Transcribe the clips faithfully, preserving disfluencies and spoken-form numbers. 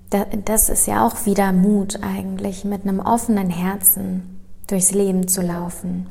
das ist ja auch wieder Mut eigentlich, mit einem offenen Herzen durchs Leben zu laufen.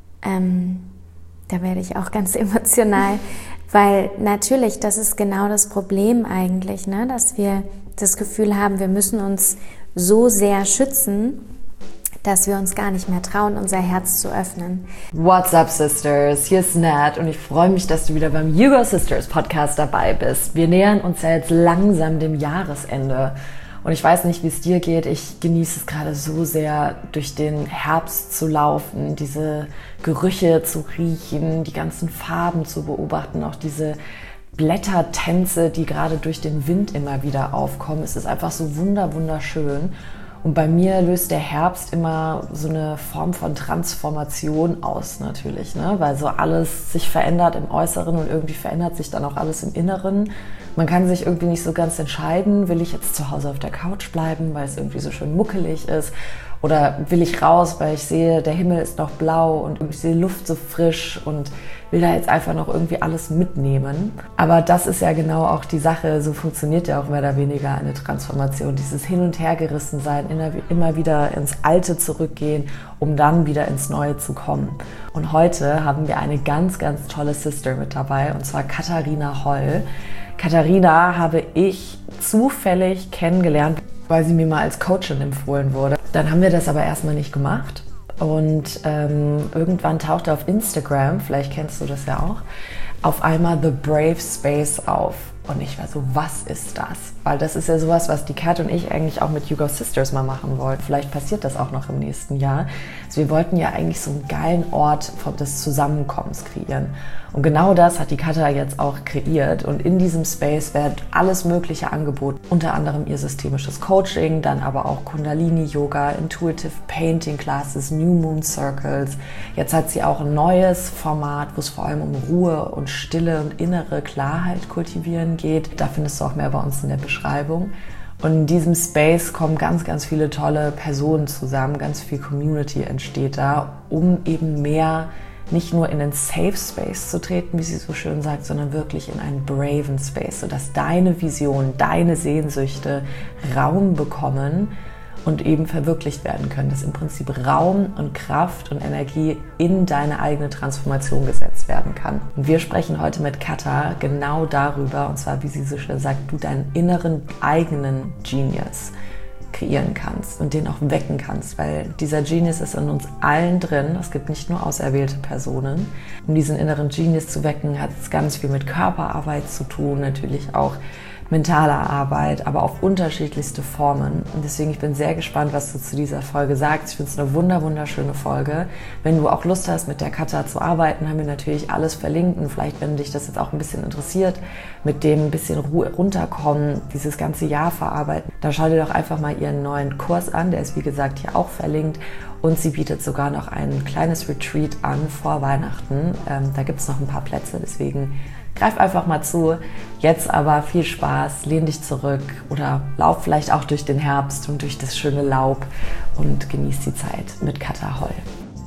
Ähm, da werde ich auch ganz emotional, weil natürlich, das ist genau das Problem eigentlich, ne? Dass wir das Gefühl haben, wir müssen uns so sehr schützen, dass wir uns gar nicht mehr trauen, unser Herz zu öffnen. What's up, Sisters? Hier ist Nat und ich freue mich, dass du wieder beim You Go Sisters Podcast dabei bist. Wir nähern uns ja jetzt langsam dem Jahresende und ich weiß nicht, wie es dir geht. Ich genieße es gerade so sehr, durch den Herbst zu laufen, diese Gerüche zu riechen, die ganzen Farben zu beobachten, auch diese Blättertänze, die gerade durch den Wind immer wieder aufkommen. Es ist einfach so wunder, wunderschön. Und bei mir löst der Herbst immer so eine Form von Transformation aus natürlich, ne? Weil so alles sich verändert im Äußeren und irgendwie verändert sich dann auch alles im Inneren. Man kann sich irgendwie nicht so ganz entscheiden, will ich jetzt zu Hause auf der Couch bleiben, weil es irgendwie so schön muckelig ist, oder will ich raus, weil ich sehe, der Himmel ist noch blau und ich sehe Luft so frisch und will da jetzt einfach noch irgendwie alles mitnehmen. Aber das ist ja genau auch die Sache, so funktioniert ja auch mehr oder weniger eine Transformation. Dieses Hin- und Hergerissensein, immer wieder ins Alte zurückgehen, um dann wieder ins Neue zu kommen. Und heute haben wir eine ganz, ganz tolle Sister mit dabei, und zwar Katharina Holl. Katharina habe ich zufällig kennengelernt, weil sie mir mal als Coachin empfohlen wurde. Dann haben wir das aber erstmal nicht gemacht. Und ähm, irgendwann tauchte auf Instagram, vielleicht kennst du das ja auch, auf einmal The Brave Space auf. Und ich war so, was ist das? Weil das ist ja sowas, was die Kat und ich eigentlich auch mit You Go Sisters mal machen wollten. Vielleicht passiert das auch noch im nächsten Jahr. Also wir wollten ja eigentlich so einen geilen Ort des Zusammenkommens kreieren. Und genau das hat die Katha jetzt auch kreiert. Und in diesem Space wird alles Mögliche angeboten. Unter anderem ihr systemisches Coaching, dann aber auch Kundalini-Yoga, Intuitive Painting Classes, New Moon Circles. Jetzt hat sie auch ein neues Format, wo es vor allem um Ruhe und Stille und innere Klarheit kultivieren geht. Da findest du auch mehr bei uns in der Beschreibung. Und in diesem Space kommen ganz, ganz viele tolle Personen zusammen, ganz viel Community entsteht da, um eben mehr nicht nur in einen Safe Space zu treten, wie sie so schön sagt, sondern wirklich in einen braven Space, sodass deine Vision, deine Sehnsüchte Raum bekommen und eben verwirklicht werden können, dass im Prinzip Raum und Kraft und Energie in deine eigene Transformation gesetzt werden kann. Und wir sprechen heute mit Katha genau darüber, und zwar, wie sie so schön sagt, du deinen inneren eigenen Genius kreieren kannst und den auch wecken kannst, weil dieser Genius ist in uns allen drin. Es gibt nicht nur auserwählte Personen. Um diesen inneren Genius zu wecken, hat es ganz viel mit Körperarbeit zu tun, natürlich auch mentaler Arbeit, aber auf unterschiedlichste Formen. Und deswegen, ich bin sehr gespannt, was du zu dieser Folge sagst. Ich finde es eine wunder, wunderschöne Folge. Wenn du auch Lust hast, mit der Katha zu arbeiten, haben wir natürlich alles verlinkt. Und vielleicht, wenn dich das jetzt auch ein bisschen interessiert, mit dem ein bisschen Ruhe runterkommen, dieses ganze Jahr verarbeiten, dann schau dir doch einfach mal ihren neuen Kurs an. Der ist, wie gesagt, hier auch verlinkt. Und sie bietet sogar noch ein kleines Retreat an vor Weihnachten. Ähm, da gibt es noch ein paar Plätze, deswegen greif einfach mal zu. Jetzt aber viel Spaß, lehn dich zurück oder lauf vielleicht auch durch den Herbst und durch das schöne Laub und genieß die Zeit mit Katha Holl.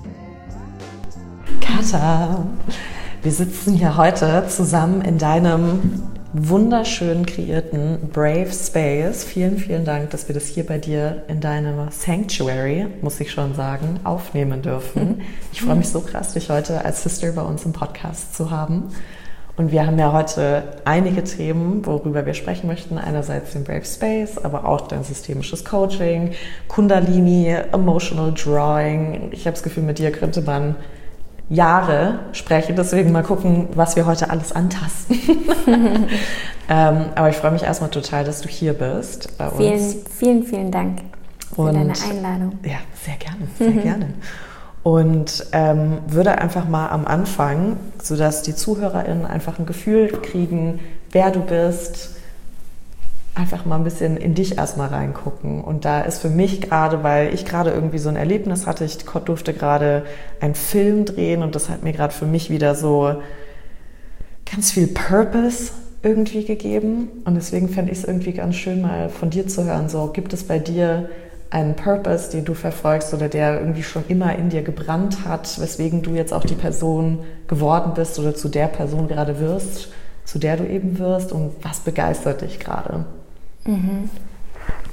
Katha, wir sitzen hier heute zusammen in deinem wunderschön kreierten Brave Space. Vielen, vielen Dank, dass wir das hier bei dir in deinem Sanctuary, muss ich schon sagen, aufnehmen dürfen. Ich freue mich so krass, dich heute als Sister bei uns im Podcast zu haben. Und wir haben ja heute einige Themen, worüber wir sprechen möchten. Einerseits den Brave Space, aber auch dein systemisches Coaching, Kundalini, Emotional Drawing. Ich habe das Gefühl, mit dir könnte man Jahre sprechen. Deswegen mal gucken, was wir heute alles antasten. ähm, aber ich freue mich erstmal total, dass du hier bist bei uns. Vielen, vielen, vielen Dank für Und, deine Einladung. Ja, sehr gerne, sehr gerne. Und ähm, würde einfach mal am Anfang, sodass die ZuhörerInnen einfach ein Gefühl kriegen, wer du bist, einfach mal ein bisschen in dich erstmal reingucken. Und da ist für mich gerade, weil ich gerade irgendwie so ein Erlebnis hatte, ich durfte gerade einen Film drehen und das hat mir gerade für mich wieder so ganz viel Purpose irgendwie gegeben. Und deswegen fände ich es irgendwie ganz schön, mal von dir zu hören, so, gibt es bei dir einen Purpose, den du verfolgst oder der irgendwie schon immer in dir gebrannt hat, weswegen du jetzt auch die Person geworden bist oder zu der Person gerade wirst, zu der du eben wirst, und was begeistert dich gerade? Mhm.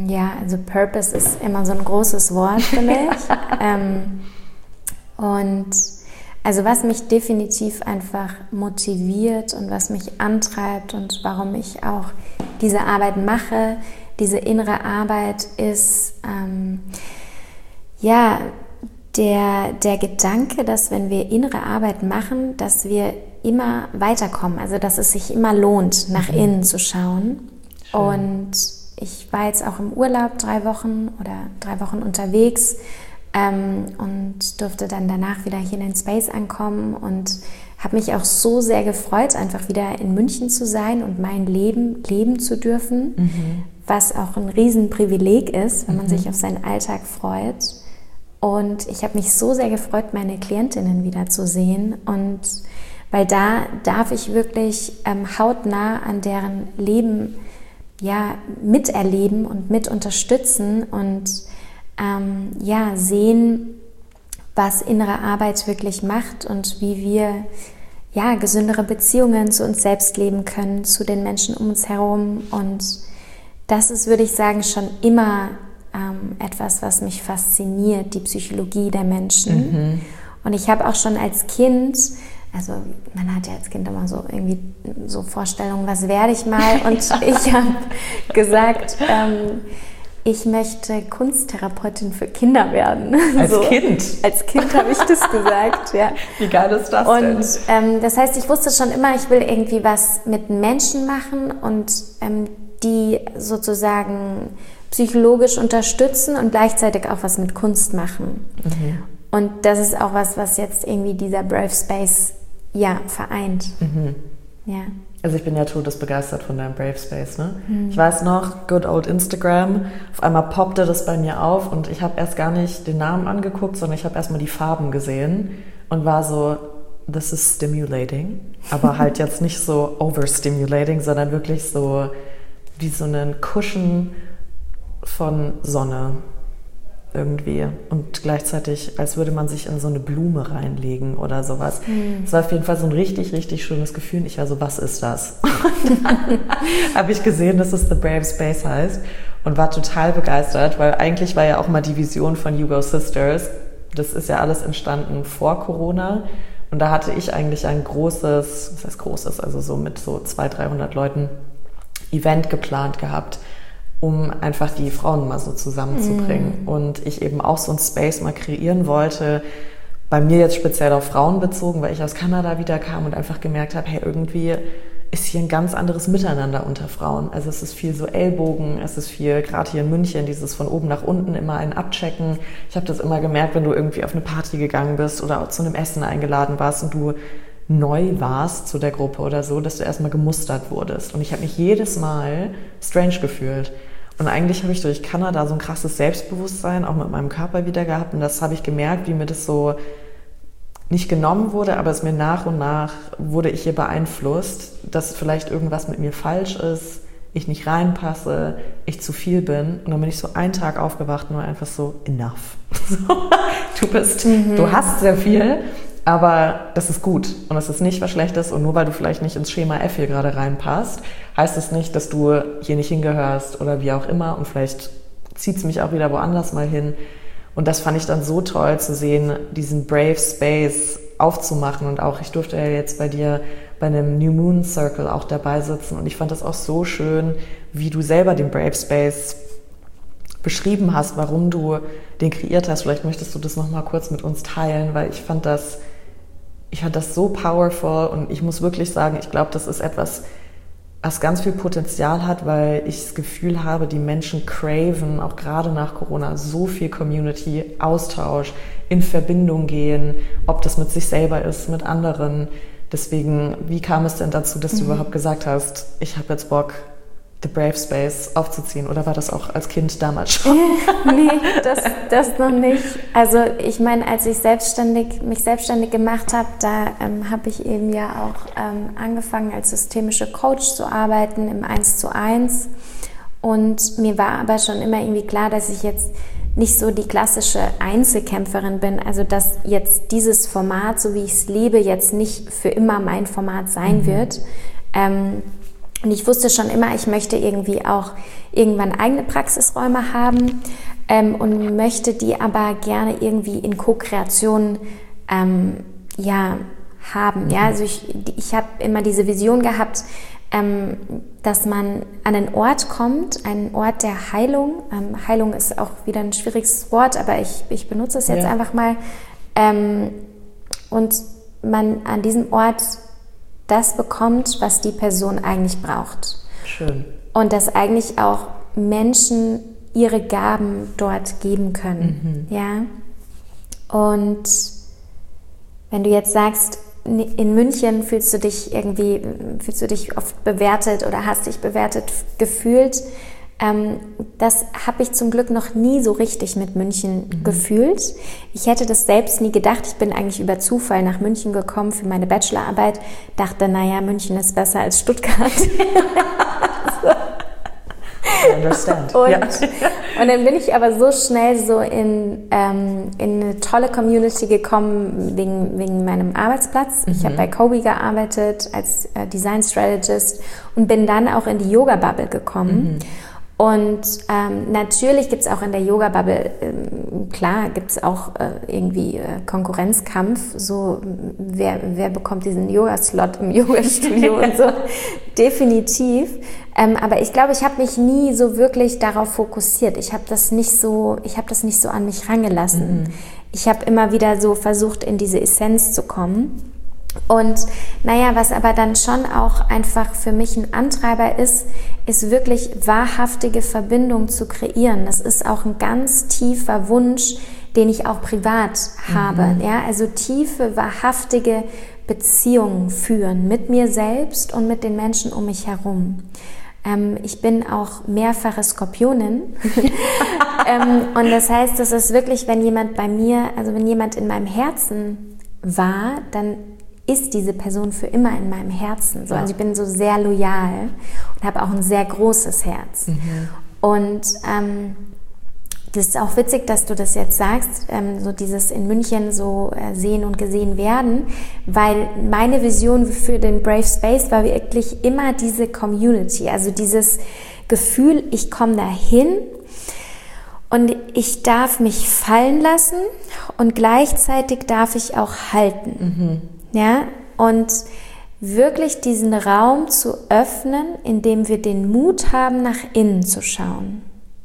Ja, also Purpose ist immer so ein großes Wort für mich. ähm, und also was mich definitiv einfach motiviert und was mich antreibt und warum ich auch diese Arbeit mache, diese innere Arbeit ist, ähm, ja, der, der Gedanke, dass wenn wir innere Arbeit machen, dass wir immer weiterkommen, also dass es sich immer lohnt, nach mhm. innen zu schauen. Schön. Und ich war jetzt auch im Urlaub drei Wochen oder drei Wochen unterwegs ähm, und durfte dann danach wieder hier in den Space ankommen und habe mich auch so sehr gefreut, einfach wieder in München zu sein und mein Leben leben zu dürfen, mhm. was auch ein Riesenprivileg ist, wenn man mhm. sich auf seinen Alltag freut. Und ich habe mich so sehr gefreut, meine Klientinnen wieder zu sehen. Und weil da darf ich wirklich ähm, hautnah an deren Leben ja, miterleben und mit unterstützen und ähm, ja, sehen, was innere Arbeit wirklich macht und wie wir ja, gesündere Beziehungen zu uns selbst leben können, zu den Menschen um uns herum. Und das ist, würde ich sagen, schon immer ähm, etwas, was mich fasziniert, die Psychologie der Menschen. Mhm. Und ich habe auch schon als Kind, also man hat ja als Kind immer so irgendwie so Vorstellungen, was werde ich mal? Und ich habe gesagt, ähm, ich möchte Kunsttherapeutin für Kinder werden. Als so. Kind? Als Kind habe ich das gesagt, ja. Wie geil ist das und, denn? Und ähm, das heißt, ich wusste schon immer, ich will irgendwie was mit Menschen machen und ähm, die sozusagen psychologisch unterstützen und gleichzeitig auch was mit Kunst machen. Mhm. Und das ist auch was, was jetzt irgendwie dieser Brave Space ja, vereint. Mhm. Ja. Also ich bin ja todesbegeistert von deinem Brave Space, ne? Mhm. Ich weiß noch, good old Instagram, auf einmal poppte das bei mir auf und ich habe erst gar nicht den Namen angeguckt, sondern ich habe erstmal die Farben gesehen und war so, this is stimulating, aber halt jetzt nicht so overstimulating, sondern wirklich so wie so einen Cushion von Sonne irgendwie und gleichzeitig, als würde man sich in so eine Blume reinlegen oder sowas. Mhm. Es war auf jeden Fall so ein richtig, richtig schönes Gefühl. Ich war so, was ist das? Und dann habe ich gesehen, dass es The Brave Space heißt und war total begeistert, weil eigentlich war ja auch mal die Vision von Hugo Sisters, das ist ja alles entstanden vor Corona und da hatte ich eigentlich ein großes, was heißt großes, also so mit so zweihundert, dreihundert Leuten Event geplant gehabt, um einfach die Frauen mal so zusammenzubringen. Mm. Und ich eben auch so ein Space mal kreieren wollte, bei mir jetzt speziell auf Frauen bezogen, weil ich aus Kanada wieder kam und einfach gemerkt habe, hey, irgendwie ist hier ein ganz anderes Miteinander unter Frauen. Also es ist viel so Ellbogen, es ist viel, gerade hier in München, dieses von oben nach unten immer ein Abchecken. Ich habe das immer gemerkt, wenn du irgendwie auf eine Party gegangen bist oder auch zu einem Essen eingeladen warst und du neu warst zu der Gruppe oder so, dass du erstmal gemustert wurdest. Und ich habe mich jedes Mal strange gefühlt. Und eigentlich habe ich durch Kanada so ein krasses Selbstbewusstsein auch mit meinem Körper wieder gehabt. Und das habe ich gemerkt, wie mir das so nicht genommen wurde, aber es mir nach und nach wurde ich hier beeinflusst, dass vielleicht irgendwas mit mir falsch ist, ich nicht reinpasse, ich zu viel bin. Und dann bin ich so einen Tag aufgewacht und war einfach so, enough. Du bist, mhm. du hast sehr viel, aber das ist gut und das ist nicht was Schlechtes und nur weil du vielleicht nicht ins Schema F hier gerade reinpasst, heißt es nicht, dass du hier nicht hingehörst oder wie auch immer und vielleicht zieht es mich auch wieder woanders mal hin. Und das fand ich dann so toll zu sehen, diesen Brave Space aufzumachen und auch, ich durfte ja jetzt bei dir bei einem New Moon Circle auch dabei sitzen und ich fand das auch so schön, wie du selber den Brave Space beschrieben hast, warum du den kreiert hast. Vielleicht möchtest du das nochmal kurz mit uns teilen, weil ich fand das Ich fand das so powerful und ich muss wirklich sagen, ich glaube, das ist etwas, was ganz viel Potenzial hat, weil ich das Gefühl habe, die Menschen craven, auch gerade nach Corona, so viel Community, Austausch, in Verbindung gehen, ob das mit sich selber ist, mit anderen. Deswegen, wie kam es denn dazu, dass du mhm. überhaupt gesagt hast, ich habe jetzt Bock, The Brave Space aufzuziehen? Oder war das auch als Kind damals schon? Nee, das, das noch nicht. Also ich meine, als ich selbstständig, mich selbstständig gemacht habe, da ähm, habe ich eben ja auch ähm, angefangen, als systemische Coach zu arbeiten im eins zu eins. Und mir war aber schon immer irgendwie klar, dass ich jetzt nicht so die klassische Einzelkämpferin bin. Also dass jetzt dieses Format, so wie ich es lebe, jetzt nicht für immer mein Format sein mhm. wird. Ähm, Und ich wusste schon immer, ich möchte irgendwie auch irgendwann eigene Praxisräume haben ähm, und möchte die aber gerne irgendwie in Co-Kreation ähm, ja, haben. Mhm. Ja? Also ich, ich habe immer diese Vision gehabt, ähm, dass man an einen Ort kommt, einen Ort der Heilung. Ähm, Heilung ist auch wieder ein schwieriges Wort, aber ich, ich benutze es jetzt ja. einfach mal. Ähm, und man an diesem Ort das bekommt, was die Person eigentlich braucht. Schön. Und dass eigentlich auch Menschen ihre Gaben dort geben können. Mhm. Ja? Und wenn du jetzt sagst, in München fühlst du dich irgendwie, fühlst du dich oft bewertet oder hast dich bewertet gefühlt, Ähm, das habe ich zum Glück noch nie so richtig mit München mhm. gefühlt. Ich hätte das selbst nie gedacht. Ich bin eigentlich über Zufall nach München gekommen für meine Bachelorarbeit. Dachte, naja, München ist besser als Stuttgart. I understand. Und, ja. und dann bin ich aber so schnell so in, ähm, in eine tolle Community gekommen wegen, wegen meinem Arbeitsplatz. Mhm. Ich habe bei Kobe gearbeitet als äh, Design Strategist und bin dann auch in die Yoga-Bubble gekommen. Mhm. Und ähm, natürlich gibt es auch in der Yoga-Bubble, ähm, klar, gibt es auch äh, irgendwie äh, Konkurrenzkampf, so wer, wer bekommt diesen Yoga-Slot im Yoga-Studio und so, definitiv. Ähm, aber ich glaube, ich habe mich nie so wirklich darauf fokussiert. Ich habe das nicht so, ich habe das nicht so an mich rangelassen. Mhm. Ich habe immer wieder so versucht, in diese Essenz zu kommen. Und naja, was aber dann schon auch einfach für mich ein Antreiber ist, ist wirklich wahrhaftige Verbindung zu kreieren. Das ist auch ein ganz tiefer Wunsch, den ich auch privat habe. Mhm. Ja, also tiefe, wahrhaftige Beziehungen führen mit mir selbst und mit den Menschen um mich herum. Ähm, ich bin auch mehrfache Skorpionin. ähm, und das heißt, das ist wirklich, wenn jemand bei mir, also wenn jemand in meinem Herzen war, dann ist diese Person für immer in meinem Herzen. So, also ich bin so sehr loyal und habe auch ein sehr großes Herz. Mhm. Und ähm, das ist auch witzig, dass du das jetzt sagst, ähm, so dieses in München so äh, sehen und gesehen werden, weil meine Vision für den Brave Space war wirklich immer diese Community, also dieses Gefühl, ich komme dahin und ich darf mich fallen lassen und gleichzeitig darf ich auch halten. Mhm. Ja, und wirklich diesen Raum zu öffnen, in dem wir den Mut haben, nach innen zu schauen.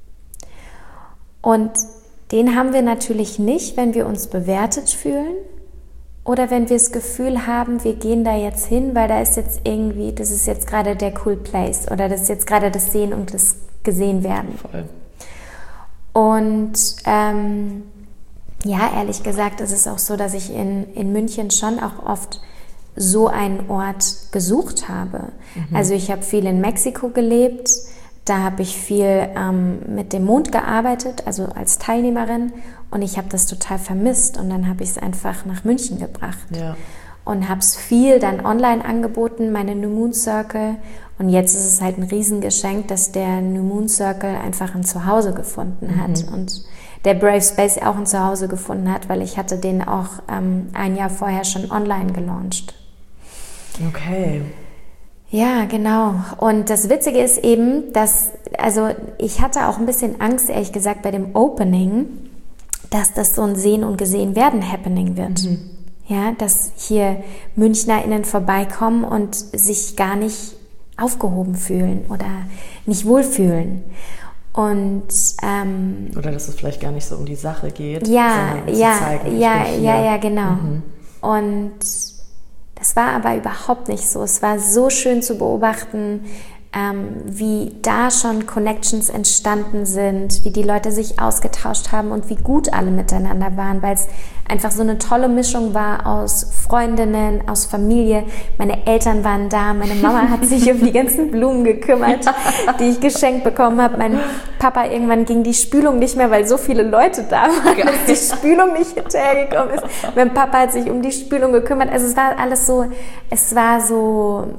Und den haben wir natürlich nicht, wenn wir uns bewertet fühlen oder wenn wir das Gefühl haben, wir gehen da jetzt hin, weil da ist jetzt irgendwie, das ist jetzt gerade der cool place oder das ist jetzt gerade das Sehen und das Gesehen-Werden. Voll. Und ähm, ja, ehrlich gesagt, ist es auch so, dass ich in, in München schon auch oft so einen Ort gesucht habe. Mhm. Also ich habe viel in Mexiko gelebt, da habe ich viel ähm, mit dem Mond gearbeitet, also als Teilnehmerin, und ich habe das total vermisst und dann habe ich es einfach nach München gebracht. Ja. Und habe es viel dann online angeboten, meine New Moon Circle, und jetzt ist es halt ein Riesengeschenk, dass der New Moon Circle einfach ein Zuhause gefunden hat. Mhm. Und der Brave Space auch ein Zuhause gefunden hat, weil ich hatte den auch ähm, ein Jahr vorher schon online gelauncht. Okay. Ja, genau. Und das Witzige ist eben, dass, also ich hatte auch ein bisschen Angst, ehrlich gesagt, bei dem Opening, dass das so ein Sehen und Gesehen werden Happening wird. Mhm. Ja, dass hier MünchnerInnen vorbeikommen und sich gar nicht aufgehoben fühlen oder nicht wohlfühlen. Und ähm, oder dass es vielleicht gar nicht so um die Sache geht, ja, sondern ja, zu zeigen, ja, ja, ja, genau. Mhm. Und das war aber überhaupt nicht so. Es war so schön zu beobachten, ähm, wie da schon Connections entstanden sind, wie die Leute sich ausgetauscht haben und wie gut alle miteinander waren, weil es einfach so eine tolle Mischung war aus Freundinnen, aus Familie. Meine Eltern waren da, meine Mama hat sich um die ganzen Blumen gekümmert, die ich geschenkt bekommen habe. Mein Papa, irgendwann ging die Spülung nicht mehr, weil so viele Leute da waren, Geil. dass die Spülung nicht hinterhergekommen ist. Mein Papa hat sich um die Spülung gekümmert. Also es war alles so, es war so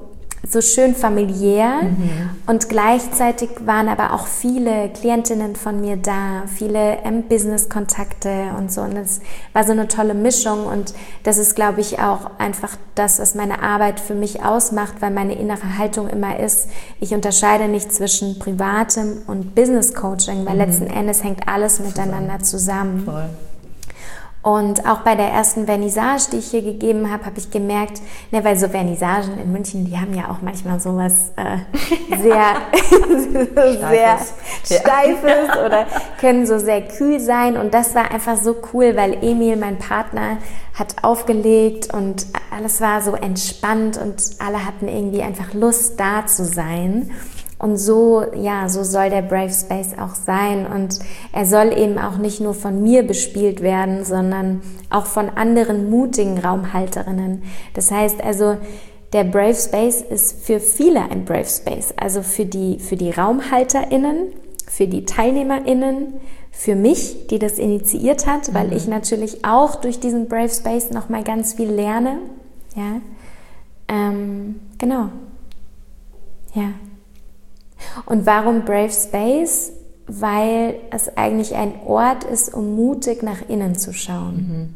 so schön familiär mhm. und gleichzeitig waren aber auch viele Klientinnen von mir da, viele ähm, Business-Kontakte und so und es war so eine tolle Mischung und das ist, glaube ich, auch einfach das, was meine Arbeit für mich ausmacht, weil meine innere Haltung immer ist, ich unterscheide nicht zwischen privatem und Business-Coaching, weil mhm. letzten Endes hängt alles miteinander zusammen. Voll. Und auch bei der ersten Vernissage, die ich hier gegeben habe, habe ich gemerkt, ne, weil so Vernissagen in München, die haben ja auch manchmal sowas äh, sehr, sehr Steifes oder können so sehr kühl sein. Und das war einfach so cool, weil Emil, mein Partner, hat aufgelegt und alles war so entspannt und alle hatten irgendwie einfach Lust, da zu sein. Und so, ja, so soll der Brave Space auch sein und er soll eben auch nicht nur von mir bespielt werden, sondern auch von anderen mutigen Raumhalterinnen. Das heißt also, der Brave Space ist für viele ein Brave Space, also für die, für die RaumhalterInnen, für die TeilnehmerInnen, für mich, die das initiiert hat, weil mhm. ich natürlich auch durch diesen Brave Space nochmal ganz viel lerne. Ja, ähm, genau, ja. Und warum Brave Space? Weil es eigentlich ein Ort ist, um mutig nach innen zu schauen.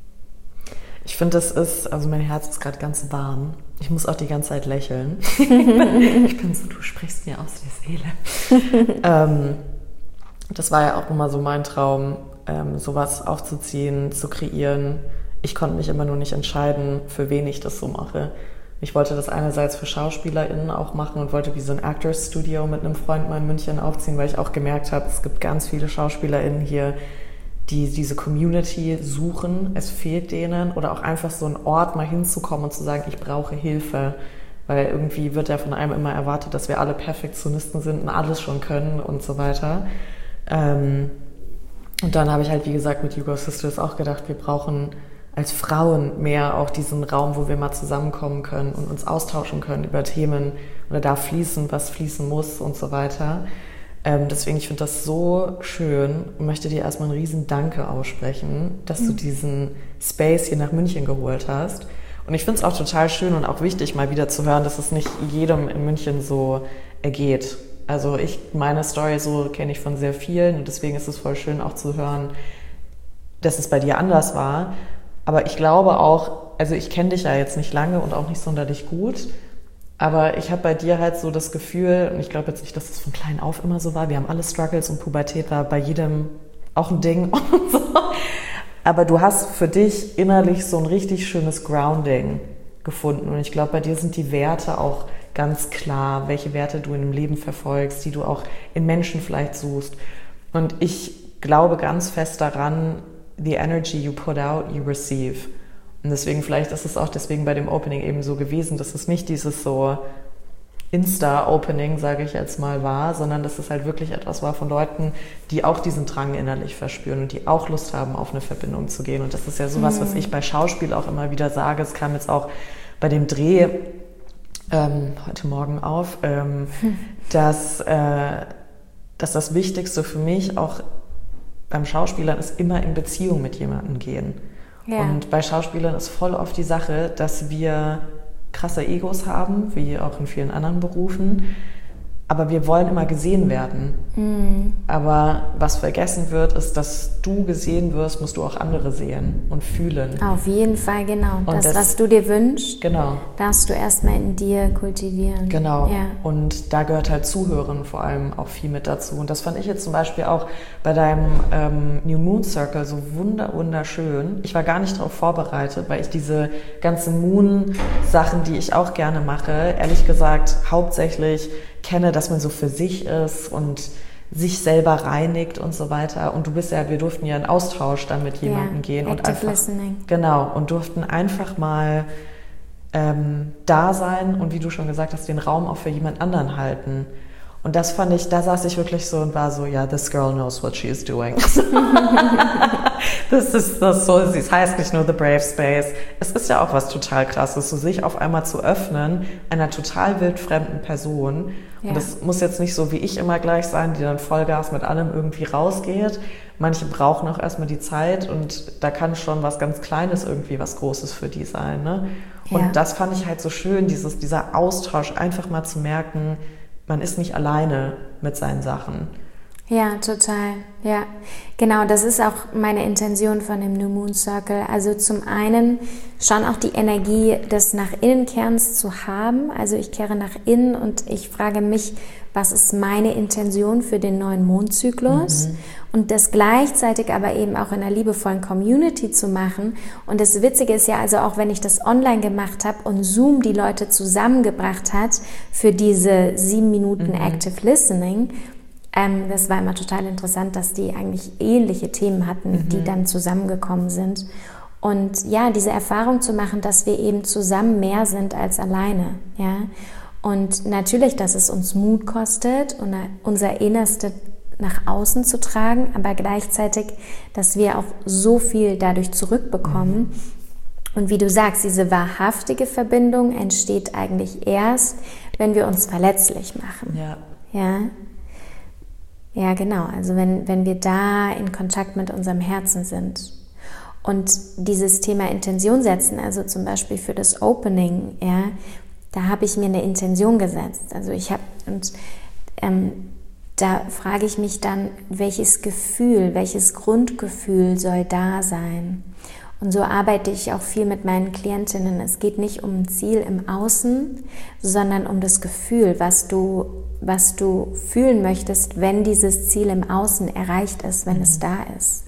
Ich finde, das ist, also mein Herz ist gerade ganz warm. Ich muss auch die ganze Zeit lächeln. ich, bin, ich bin so, du sprichst mir aus der Seele. ähm, das war ja auch immer so mein Traum, ähm, sowas aufzuziehen, zu kreieren. Ich konnte mich immer nur nicht entscheiden, für wen ich das so mache. Ich wollte das einerseits für SchauspielerInnen auch machen und wollte wie so ein Actors Studio mit einem Freund mal in München aufziehen, weil ich auch gemerkt habe, es gibt ganz viele SchauspielerInnen hier, die diese Community suchen. Es fehlt denen oder auch einfach so ein Ort mal hinzukommen und zu sagen, ich brauche Hilfe, weil irgendwie wird ja von einem immer erwartet, dass wir alle Perfektionisten sind und alles schon können und so weiter. Ähm, und dann habe ich halt, wie gesagt, mit Hugo Sisters auch gedacht, wir brauchen als Frauen mehr auch diesen Raum, wo wir mal zusammenkommen können und uns austauschen können über Themen oder da fließen, was fließen muss und so weiter. Ähm, deswegen, ich finde das so schön und möchte dir erstmal einen riesen Danke aussprechen, dass mhm. du diesen Space hier nach München geholt hast. Und ich finde es auch total schön und auch wichtig, mal wieder zu hören, dass es nicht jedem in München so ergeht. Also ich, meine Story so kenne ich von sehr vielen und deswegen ist es voll schön auch zu hören, dass es bei dir anders war. Aber ich glaube auch, also ich kenne dich ja jetzt nicht lange und auch nicht sonderlich gut, aber ich habe bei dir halt so das Gefühl, und ich glaube jetzt nicht, dass es von klein auf immer so war, wir haben alle Struggles und Pubertät war bei jedem auch ein Ding und so, aber du hast für dich innerlich so ein richtig schönes Grounding gefunden und ich glaube, bei dir sind die Werte auch ganz klar, welche Werte du in dem Leben verfolgst, die du auch in Menschen vielleicht suchst und ich glaube ganz fest daran, the energy you put out, you receive. Und deswegen, vielleicht ist es auch deswegen bei dem Opening eben so gewesen, dass es nicht dieses so Insta-Opening, sage ich jetzt mal, war, sondern dass es halt wirklich etwas war von Leuten, die auch diesen Drang innerlich verspüren und die auch Lust haben, auf eine Verbindung zu gehen. Und das ist ja sowas, was ich bei Schauspiel auch immer wieder sage. Es kam jetzt auch bei dem Dreh ähm, heute Morgen auf, ähm, dass, äh, dass das Wichtigste für mich auch beim Schauspielern ist immer in Beziehung mit jemandem gehen. Ja. Und bei Schauspielern ist voll oft die Sache, dass wir krasse Egos haben, wie auch in vielen anderen Berufen. Aber wir wollen immer gesehen werden. Mhm. Aber was vergessen wird, ist, dass du gesehen wirst, musst du auch andere sehen und fühlen. Auf jeden Fall, genau. Das, das, was du dir wünschst, genau. darfst du erstmal in dir kultivieren. Genau. Ja. Und da gehört halt Zuhören vor allem auch viel mit dazu. Und das fand ich jetzt zum Beispiel auch bei deinem ähm, New Moon Circle so wunder, wunderschön. Ich war gar nicht darauf vorbereitet, weil ich diese ganzen Moon-Sachen, die ich auch gerne mache, ehrlich gesagt hauptsächlich kenne, dass man so für sich ist und sich selber reinigt und so weiter. Und du bist ja, wir durften ja in Austausch dann mit jemandem yeah, gehen und einfach listening. Genau und durften einfach mal ähm, da sein und wie du schon gesagt hast, den Raum auch für jemand anderen halten. Und das fand ich, da saß ich wirklich so und war so, ja, this girl knows what she is doing. Das ist das so, es heißt nicht nur The Brave Space. Es ist ja auch was total Krasses, so sich auf einmal zu öffnen einer total wildfremden Person. Ja. Und das muss jetzt nicht so wie ich immer gleich sein, die dann Vollgas mit allem irgendwie rausgeht. Manche brauchen auch erstmal die Zeit und da kann schon was ganz Kleines irgendwie was Großes für die sein, ne? Und ja. das fand ich halt so schön, dieses, dieser Austausch, einfach mal zu merken, man ist nicht alleine mit seinen Sachen. Ja, total. Ja, genau. Das ist auch meine Intention von dem New Moon Circle. Also zum einen schon auch die Energie des nach innen Kehrens zu haben. Also ich kehre nach innen und ich frage mich, was ist meine Intention für den neuen Mondzyklus? Mhm. Und das gleichzeitig aber eben auch in einer liebevollen Community zu machen. Und das Witzige ist ja also auch, wenn ich das online gemacht habe und Zoom die Leute zusammengebracht hat für diese sieben Minuten mhm. Active Listening. Ähm, das war immer total interessant, dass die eigentlich ähnliche Themen hatten, mhm. die dann zusammengekommen sind. Und ja, diese Erfahrung zu machen, dass wir eben zusammen mehr sind als alleine. Ja? Und natürlich, dass es uns Mut kostet, unser Innerste nach außen zu tragen, aber gleichzeitig, dass wir auch so viel dadurch zurückbekommen. Mhm. Und wie du sagst, diese wahrhaftige Verbindung entsteht eigentlich erst, wenn wir uns verletzlich machen. Ja. Ja, ja genau. Also wenn, wenn wir da in Kontakt mit unserem Herzen sind. Und dieses Thema Intention setzen, also zum Beispiel für das Opening, ja, da habe ich mir eine Intention gesetzt. Also ich habe, und ähm, da frage ich mich dann, welches Gefühl, welches Grundgefühl soll da sein? Und so arbeite ich auch viel mit meinen Klientinnen. Es geht nicht um ein Ziel im Außen, sondern um das Gefühl, was du, was du fühlen möchtest, wenn dieses Ziel im Außen erreicht ist, wenn mhm. es da ist.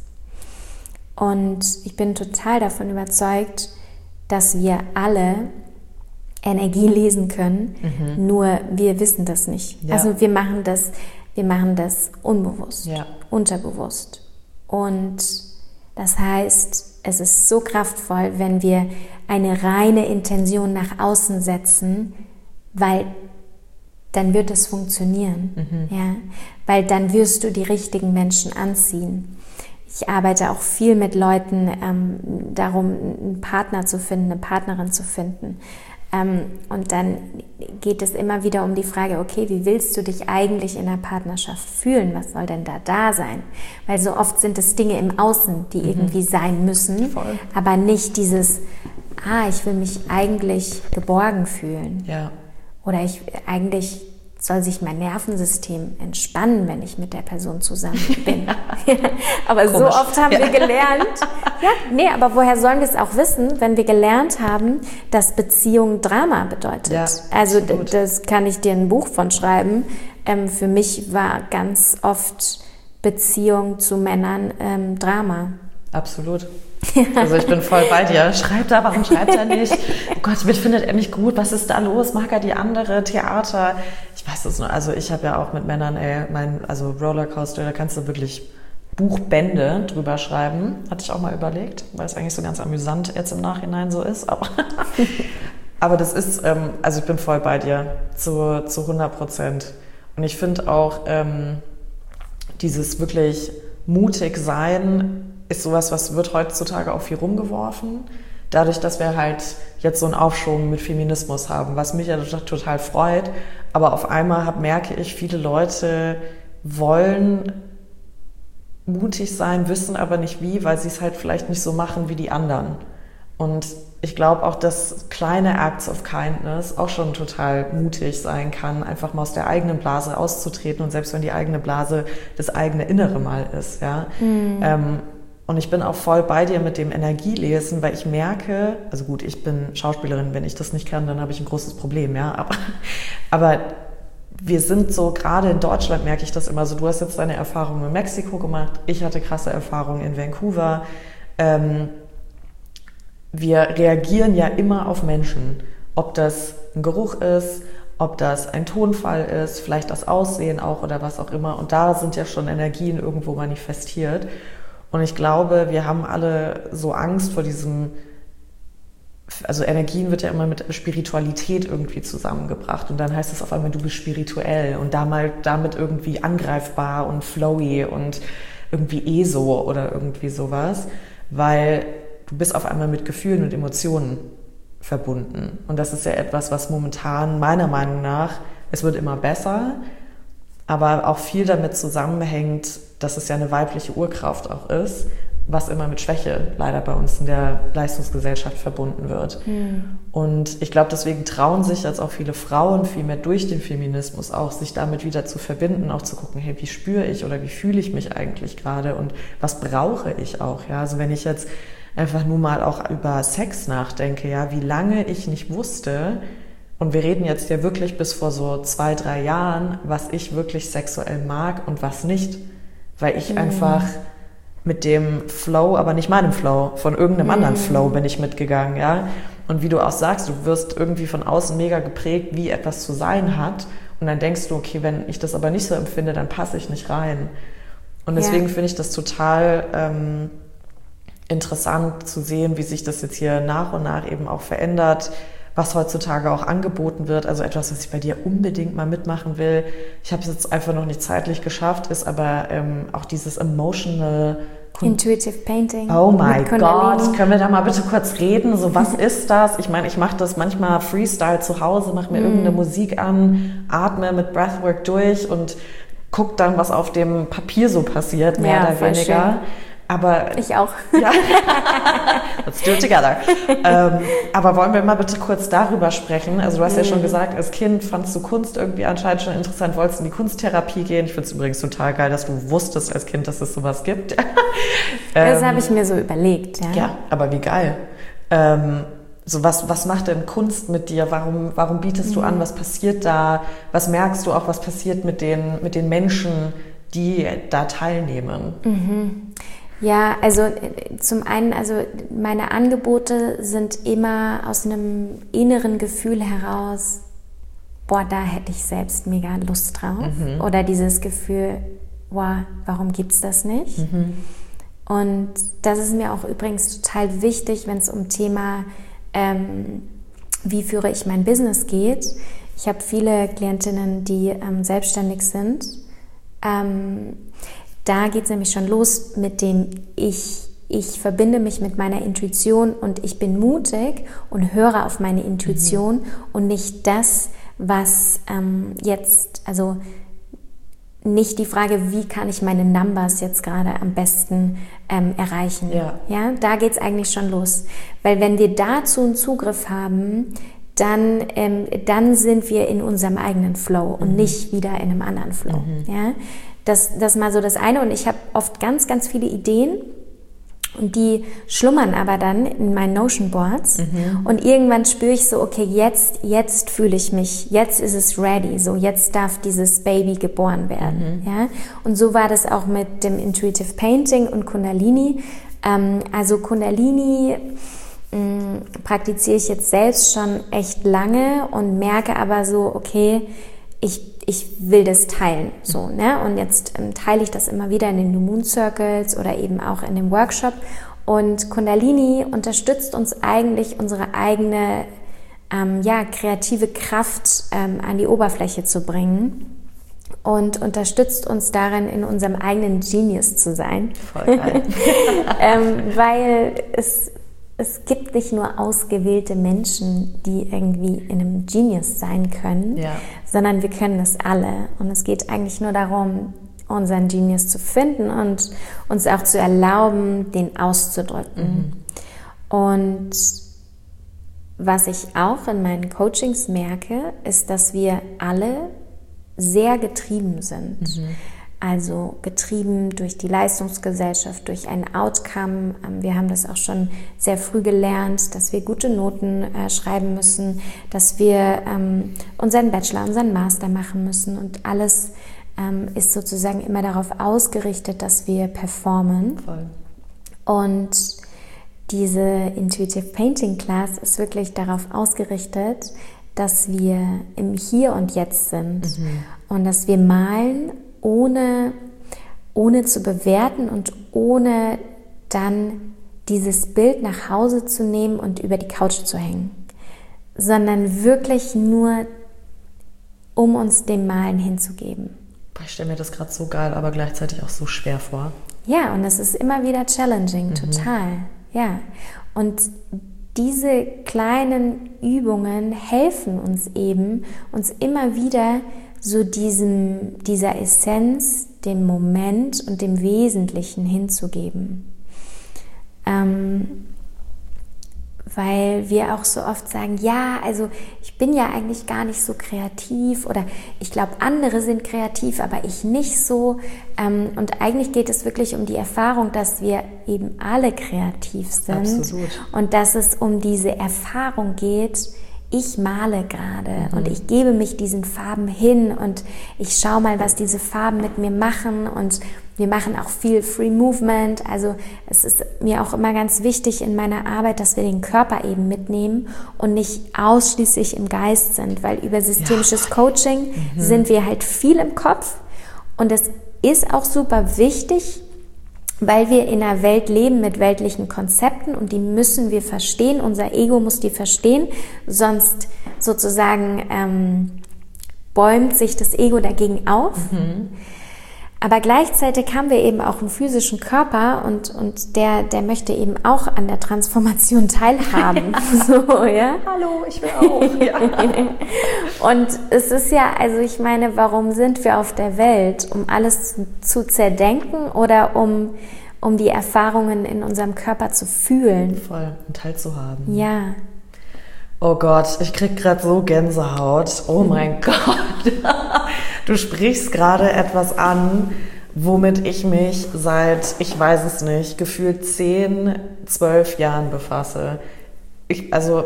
Und ich bin total davon überzeugt, dass wir alle Energie lesen können, mhm. nur wir wissen das nicht. Ja. Also wir machen das, wir machen das unbewusst, ja. unterbewusst. Und das heißt, es ist so kraftvoll, wenn wir eine reine Intention nach außen setzen, weil dann wird es funktionieren. Mhm. Ja? Weil dann wirst du die richtigen Menschen anziehen. Ich arbeite auch viel mit Leuten ähm, darum, einen Partner zu finden, eine Partnerin zu finden. Ähm, und dann geht es immer wieder um die Frage, okay, wie willst du dich eigentlich in einer Partnerschaft fühlen? Was soll denn da da sein? Weil so oft sind es Dinge im Außen, die mhm. irgendwie sein müssen, Voll. aber nicht dieses, ah, ich will mich eigentlich geborgen fühlen. Ja. Oder ich eigentlich soll sich mein Nervensystem entspannen, wenn ich mit der Person zusammen bin. Aber Komisch. So oft haben ja. wir gelernt, ja, nee, aber woher sollen wir es auch wissen, wenn wir gelernt haben, dass Beziehung Drama bedeutet? Ja, also d- das kann ich dir ein Buch von schreiben. Ähm, für mich war ganz oft Beziehung zu Männern ähm, Drama. Absolut. Also ich bin voll bei dir. Schreibt er, warum schreibt er nicht? Oh Gott, findet er mich gut? Was ist da los? Mag er die andere Theater? Ich weiß es nur. Also ich habe ja auch mit Männern, ey, mein, also Rollercoaster, da kannst du wirklich Buchbände drüber schreiben. Hatte ich auch mal überlegt, weil es eigentlich so ganz amüsant jetzt im Nachhinein so ist. Aber, aber das ist, ähm, also ich bin voll bei dir, zu, zu hundert Prozent. Und ich finde auch ähm, dieses wirklich mutig sein, ist sowas, was wird heutzutage auch viel rumgeworfen. Dadurch, dass wir halt jetzt so einen Aufschwung mit Feminismus haben, was mich ja total freut. Aber auf einmal hab, merke ich, viele Leute wollen mutig sein, wissen aber nicht wie, weil sie es halt vielleicht nicht so machen wie die anderen. Und ich glaube auch, dass kleine Acts of Kindness auch schon total mutig sein kann, einfach mal aus der eigenen Blase auszutreten und selbst wenn die eigene Blase das eigene Innere mal ist, ja. Mhm. Ähm, Und ich bin auch voll bei dir mit dem Energielesen, weil ich merke, also gut, ich bin Schauspielerin, wenn ich das nicht kann, dann habe ich ein großes Problem, ja. Aber, aber wir sind so, gerade in Deutschland merke ich das immer so, du hast jetzt deine Erfahrungen in Mexiko gemacht, ich hatte krasse Erfahrungen in Vancouver. Ähm, wir reagieren ja immer auf Menschen, ob das ein Geruch ist, ob das ein Tonfall ist, vielleicht das Aussehen auch oder was auch immer. Und da sind ja schon Energien irgendwo manifestiert. Und ich glaube, wir haben alle so Angst vor diesem, also Energien wird ja immer mit Spiritualität irgendwie zusammengebracht und dann heißt es auf einmal, du bist spirituell und damit irgendwie angreifbar und flowy und irgendwie ESO oder irgendwie sowas, weil du bist auf einmal mit Gefühlen und Emotionen verbunden. Und das ist ja etwas, was momentan meiner Meinung nach, es wird immer besser, aber auch viel damit zusammenhängt, dass es ja eine weibliche Urkraft auch ist, was immer mit Schwäche leider bei uns in der Leistungsgesellschaft verbunden wird. Mhm. Und ich glaube, deswegen trauen sich jetzt auch viele Frauen viel mehr durch den Feminismus auch, sich damit wieder zu verbinden, auch zu gucken, hey, wie spüre ich oder wie fühle ich mich eigentlich gerade und was brauche ich auch, ja, also wenn ich jetzt einfach nur mal auch über Sex nachdenke, ja, wie lange ich nicht wusste, und wir reden jetzt ja wirklich bis vor so zwei, drei Jahren, was ich wirklich sexuell mag und was nicht, weil ich mhm. einfach mit dem Flow, aber nicht meinem Flow, von irgendeinem mm. anderen Flow bin ich mitgegangen, ja. Und wie du auch sagst, du wirst irgendwie von außen mega geprägt, wie etwas zu sein hat. Und dann denkst du, okay, wenn ich das aber nicht so empfinde, dann passe ich nicht rein. Und deswegen ja. finde ich das total ähm, interessant zu sehen, wie sich das jetzt hier nach und nach eben auch verändert, was heutzutage auch angeboten wird. Also etwas, was ich bei dir unbedingt mal mitmachen will. Ich habe es jetzt einfach noch nicht zeitlich geschafft, ist aber ähm, auch dieses emotional... Intuitive Painting. Oh my God, können wir da mal bitte kurz reden? So, was ist das? Ich meine, ich mache das manchmal Freestyle zu Hause, mache mir mm. irgendeine Musik an, atme mit Breathwork durch und gucke dann, was auf dem Papier so passiert, mehr ja, oder weniger. Schön. Aber, ich auch. Ja. Let's do it together. ähm, aber wollen wir mal bitte kurz darüber sprechen? Also du hast mm. ja schon gesagt, als Kind fandst du Kunst irgendwie anscheinend schon interessant, wolltest in die Kunsttherapie gehen. Ich finde es übrigens total geil, dass du wusstest als Kind, dass es sowas gibt. Das ähm, habe ich mir so überlegt. Ja, ja, aber wie geil. Ähm, so was, was macht denn Kunst mit dir? Warum, warum bietest mm. du an? Was passiert da? Was merkst du auch, was passiert mit den, mit den Menschen, die da teilnehmen? Mhm. Ja, also zum einen, also meine Angebote sind immer aus einem inneren Gefühl heraus, boah, da hätte ich selbst mega Lust drauf. Mhm. Oder dieses Gefühl, boah, warum gibt's das nicht? Mhm. Und das ist mir auch übrigens total wichtig, wenn es um Thema, ähm, wie führe ich mein Business geht. Ich habe viele Klientinnen, die ähm, selbstständig sind. Ähm, Da geht es nämlich schon los mit dem ich, ich verbinde mich mit meiner Intuition und ich bin mutig und höre auf meine Intuition mhm. und nicht das, was ähm, jetzt, also nicht die Frage, wie kann ich meine Numbers jetzt gerade am besten ähm, erreichen. Ja. Ja, da geht es eigentlich schon los. Weil wenn wir dazu einen Zugriff haben, dann, ähm, dann sind wir in unserem eigenen Flow mhm. und nicht wieder in einem anderen Flow. Mhm. Ja? Das, das mal so das eine. Und ich habe oft ganz, ganz viele Ideen und die schlummern aber dann in meinen Notion Boards. Mhm. Und irgendwann spüre ich so, okay, jetzt, jetzt fühle ich mich, jetzt ist es ready, so jetzt darf dieses Baby geboren werden. Mhm. Ja? Und so war das auch mit dem Intuitive Painting und Kundalini. Ähm, also Kundalini mh, praktiziere ich jetzt selbst schon echt lange und merke aber so, okay, ich ich will das teilen, so, ne? Und jetzt ähm, teile ich das immer wieder in den New Moon Circles oder eben auch in dem Workshop. Und Kundalini unterstützt uns eigentlich, unsere eigene, ähm, ja, kreative Kraft ähm, an die Oberfläche zu bringen und unterstützt uns darin, in unserem eigenen Genius zu sein. Voll geil. ähm, weil es Es gibt nicht nur ausgewählte Menschen, die irgendwie in einem Genius sein können, ja. sondern wir können es alle. Und es geht eigentlich nur darum, unseren Genius zu finden und uns auch zu erlauben, den auszudrücken. Mhm. Und was ich auch in meinen Coachings merke, ist, dass wir alle sehr getrieben sind. Mhm. Also getrieben durch die Leistungsgesellschaft, durch ein Outcome. Wir haben das auch schon sehr früh gelernt, dass wir gute Noten äh, schreiben müssen, dass wir ähm, unseren Bachelor, unseren Master machen müssen. Und alles ähm, ist sozusagen immer darauf ausgerichtet, dass wir performen. Voll. Und diese Intuitive Painting Class ist wirklich darauf ausgerichtet, dass wir im Hier und Jetzt sind. Mhm. Und dass wir malen, ohne, ohne zu bewerten und ohne dann dieses Bild nach Hause zu nehmen und über die Couch zu hängen, sondern wirklich nur, um uns dem Malen hinzugeben. Ich stelle mir das gerade so geil, aber gleichzeitig auch so schwer vor. Ja, und es ist immer wieder challenging, mhm. total. Ja, und diese kleinen Übungen helfen uns eben, uns immer wieder so diesem, dieser Essenz, dem Moment und dem Wesentlichen hinzugeben. Ähm, weil wir auch so oft sagen, ja, also ich bin ja eigentlich gar nicht so kreativ oder ich glaube, andere sind kreativ, aber ich nicht so. Und eigentlich geht es wirklich um die Erfahrung, dass wir eben alle kreativ sind. Absolut. Und dass es um diese Erfahrung geht, ich male gerade mhm. und ich gebe mich diesen Farben hin und ich schaue mal, was diese Farben mit mir machen und wir machen auch viel Free Movement. Also es ist mir auch immer ganz wichtig in meiner Arbeit, dass wir den Körper eben mitnehmen und nicht ausschließlich im Geist sind, weil über systemisches ja. Coaching mhm. sind wir halt viel im Kopf und es ist auch super wichtig, weil wir in einer Welt leben mit weltlichen Konzepten und die müssen wir verstehen. Unser Ego muss die verstehen, sonst sozusagen ähm, bäumt sich das Ego dagegen auf. Mhm. Aber gleichzeitig haben wir eben auch einen physischen Körper und, und der, der möchte eben auch an der Transformation teilhaben. Ja. So, ja? Hallo, ich will auch. Ja. Und es ist ja, also ich meine, warum sind wir auf der Welt? Um alles zu zerdenken oder um, um die Erfahrungen in unserem Körper zu fühlen? Voll, einen Teil zu haben. Ja. Oh Gott, ich krieg gerade so Gänsehaut. Oh mein Gott. Du sprichst gerade etwas an, womit ich mich seit, ich weiß es nicht, gefühlt zehn, zwölf Jahren befasse. Ich, also,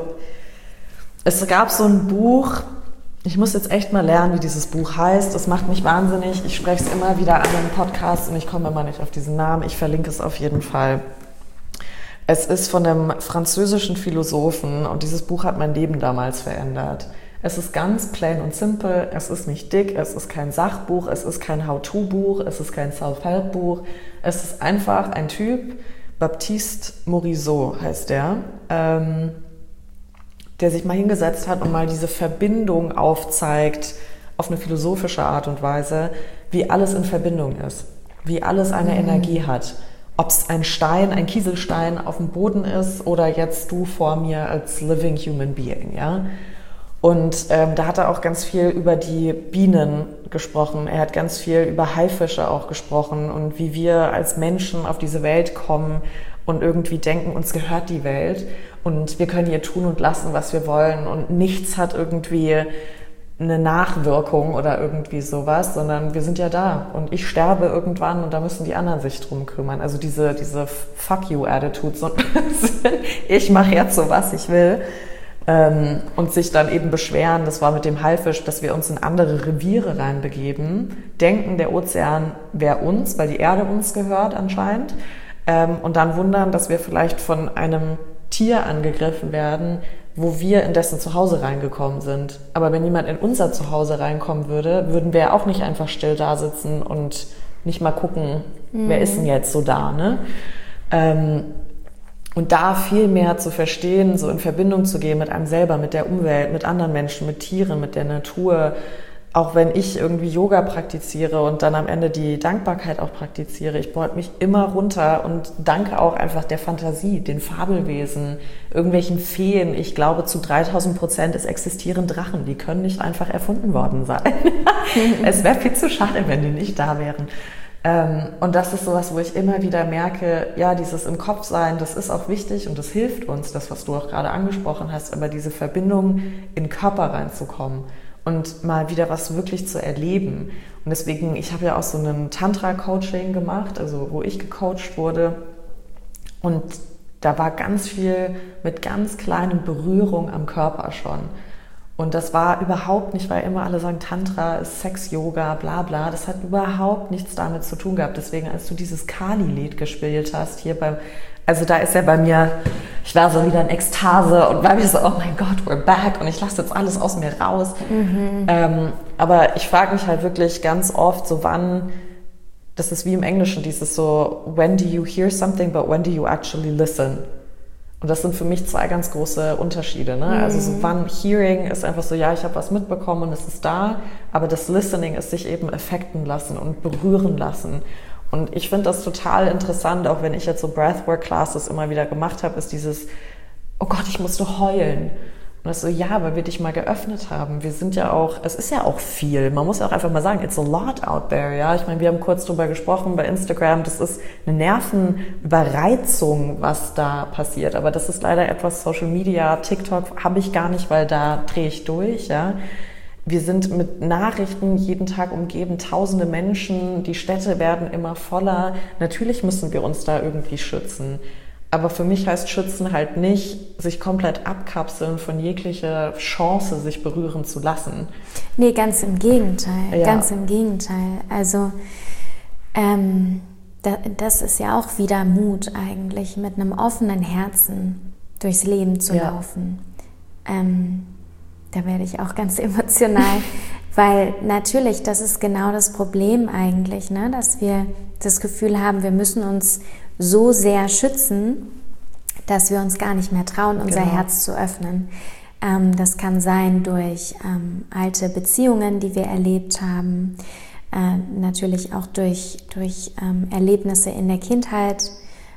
es gab so ein Buch, ich muss jetzt echt mal lernen, wie dieses Buch heißt. Es macht mich wahnsinnig. Ich spreche es immer wieder an im Podcast und ich komme immer nicht auf diesen Namen. Ich verlinke es auf jeden Fall. Es ist von einem französischen Philosophen und dieses Buch hat mein Leben damals verändert. Es ist ganz plain und simpel, es ist nicht dick, es ist kein Sachbuch, es ist kein How-to-Buch, es ist kein Self-Help-Buch. Es ist einfach ein Typ, Baptiste Morisot heißt der, ähm, der sich mal hingesetzt hat und mal diese Verbindung aufzeigt, auf eine philosophische Art und Weise, wie alles in Verbindung ist, wie alles eine mhm. Energie hat. Ob es ein Stein, ein Kieselstein auf dem Boden ist oder jetzt du vor mir als living human being, ja. Und ähm, da hat er auch ganz viel über die Bienen gesprochen. Er hat ganz viel über Haifische auch gesprochen und wie wir als Menschen auf diese Welt kommen und irgendwie denken, uns gehört die Welt und wir können hier tun und lassen, was wir wollen und nichts hat irgendwie eine Nachwirkung oder irgendwie sowas, sondern wir sind ja da und ich sterbe irgendwann und da müssen die anderen sich drum kümmern. Also diese, diese Fuck you Attitude, so ich mache jetzt so, was ich will. Ähm, und sich dann eben beschweren, das war mit dem Haifisch, dass wir uns in andere Reviere reinbegeben, denken, der Ozean wäre uns, weil die Erde uns gehört anscheinend, ähm, und dann wundern, dass wir vielleicht von einem Tier angegriffen werden, wo wir in dessen Zuhause reingekommen sind. Aber wenn jemand in unser Zuhause reinkommen würde, würden wir auch nicht einfach still da sitzen und nicht mal gucken, mhm. wer ist denn jetzt so da, ne? Ähm, Und da viel mehr zu verstehen, so in Verbindung zu gehen mit einem selber, mit der Umwelt, mit anderen Menschen, mit Tieren, mit der Natur. Auch wenn ich irgendwie Yoga praktiziere und dann am Ende die Dankbarkeit auch praktiziere. Ich beug mich immer runter und danke auch einfach der Fantasie, den Fabelwesen, irgendwelchen Feen. Ich glaube, zu dreitausend Prozent es existieren Drachen. Die können nicht einfach erfunden worden sein. Es wäre viel zu schade, wenn die nicht da wären. Und das ist sowas, wo ich immer wieder merke, ja, dieses im Kopf sein, das ist auch wichtig und das hilft uns, das, was du auch gerade angesprochen hast, aber diese Verbindung in den Körper reinzukommen und mal wieder was wirklich zu erleben. Und deswegen, ich habe ja auch so ein Tantra-Coaching gemacht, also wo ich gecoacht wurde und da war ganz viel mit ganz kleinen Berührungen am Körper schon. Und das war überhaupt nicht, weil immer alle sagen, Tantra ist Sex-Yoga, bla bla. Das hat überhaupt nichts damit zu tun gehabt. Deswegen, als du dieses Kali-Lied gespielt hast, hier beim, also da ist ja bei mir, ich war so wieder in Ekstase und war mir so, oh mein Gott, we're back und ich lasse jetzt alles aus mir raus. Mhm. Ähm, aber ich frage mich halt wirklich ganz oft so, wann, das ist wie im Englischen dieses so, when do you hear something, but when do you actually listen? Und das sind für mich zwei ganz große Unterschiede. Ne? Mhm. Also so wann Hearing ist einfach so, ja, ich habe was mitbekommen und es ist da, aber das Listening ist sich eben affekten lassen und berühren lassen. Und ich finde das total interessant, auch wenn ich jetzt so Breathwork-Classes immer wieder gemacht habe, ist dieses, oh Gott, ich musste heulen. Und das so, ja, weil wir dich mal geöffnet haben. Wir sind ja auch, es ist ja auch viel. Man muss ja auch einfach mal sagen, it's a lot out there, ja. Ich meine, wir haben kurz drüber gesprochen bei Instagram. Das ist eine Nervenüberreizung, was da passiert. Aber das ist leider etwas Social Media, TikTok habe ich gar nicht, weil da drehe ich durch, ja. Wir sind mit Nachrichten jeden Tag umgeben, tausende Menschen, die Städte werden immer voller. Natürlich müssen wir uns da irgendwie schützen. Aber für mich heißt Schützen halt nicht, sich komplett abkapseln von jeglicher Chance, sich berühren zu lassen. Nee, ganz im Gegenteil, ja. ganz im Gegenteil. Also ähm, da, das ist ja auch wieder Mut eigentlich, mit einem offenen Herzen durchs Leben zu ja. laufen. Ähm, da werde ich auch ganz emotional, weil natürlich, das ist genau das Problem eigentlich, ne? Dass wir das Gefühl haben, wir müssen uns so sehr schützen, dass wir uns gar nicht mehr trauen, unser genau. Herz zu öffnen. Ähm, das kann sein durch ähm, alte Beziehungen, die wir erlebt haben, äh, natürlich auch durch, durch ähm, Erlebnisse in der Kindheit.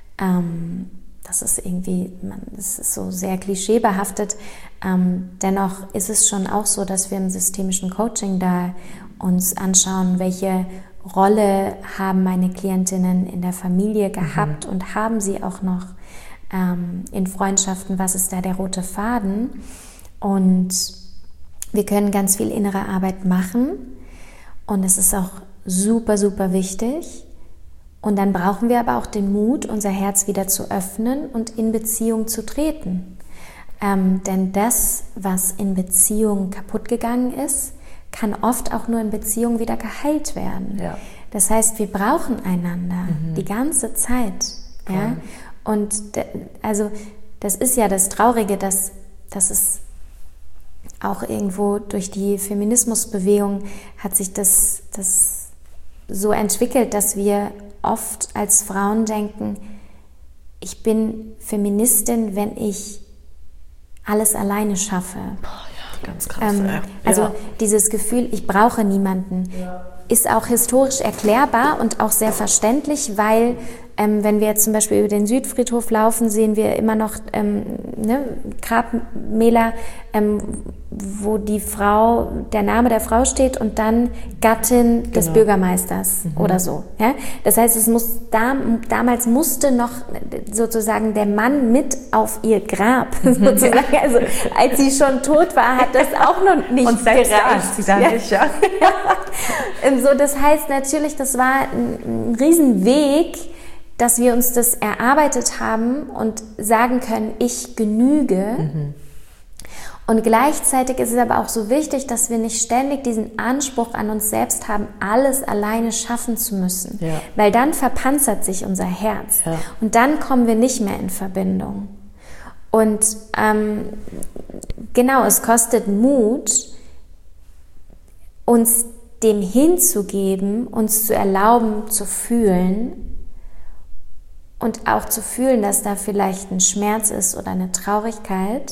Ähm, das ist irgendwie, man, das ist so sehr klischeebehaftet. Ähm, dennoch ist es schon auch so, dass wir im systemischen Coaching da uns anschauen, welche Rolle haben meine Klientinnen in der Familie gehabt mhm. und haben sie auch noch ähm, in Freundschaften, was ist da der rote Faden? Und wir können ganz viel innere Arbeit machen und es ist auch super, super wichtig. Und dann brauchen wir aber auch den Mut, unser Herz wieder zu öffnen und in Beziehung zu treten. Ähm, denn das, was in Beziehung kaputt gegangen ist, kann oft auch nur in Beziehung wieder geheilt werden. Ja. Das heißt, wir brauchen einander mhm. die ganze Zeit. Ja? Und de, also das ist ja das Traurige, dass, dass es auch irgendwo durch die Feminismusbewegung hat sich das, das so entwickelt, dass wir oft als Frauen denken, ich bin Feministin, wenn ich alles alleine schaffe. Ganz krass. Ähm, ja. Also dieses Gefühl, ich brauche niemanden, ja. ist auch historisch erklärbar und auch sehr verständlich, weil ähm, wenn wir jetzt zum Beispiel über den Südfriedhof laufen, sehen wir immer noch ähm, ne, Grabmäler, ähm, wo die Frau, der Name der Frau steht und dann Gattin genau. des Bürgermeisters mhm. oder so. Ja? Das heißt, es muss da, damals musste noch sozusagen der Mann mit auf ihr Grab sozusagen. Also als sie schon tot war, hat das auch noch nicht und selbst gereicht. Sie da ja. nicht, ja. So, das heißt natürlich, das war ein, ein Riesenweg, dass wir uns das erarbeitet haben und sagen können, ich genüge. Mhm. Und gleichzeitig ist es aber auch so wichtig, dass wir nicht ständig diesen Anspruch an uns selbst haben, alles alleine schaffen zu müssen. Ja. Weil dann verpanzert sich unser Herz. Ja. Und dann kommen wir nicht mehr in Verbindung. Und ähm, genau, es kostet Mut, uns dem hinzugeben, uns zu erlauben, zu fühlen und auch zu fühlen, dass da vielleicht ein Schmerz ist oder eine Traurigkeit,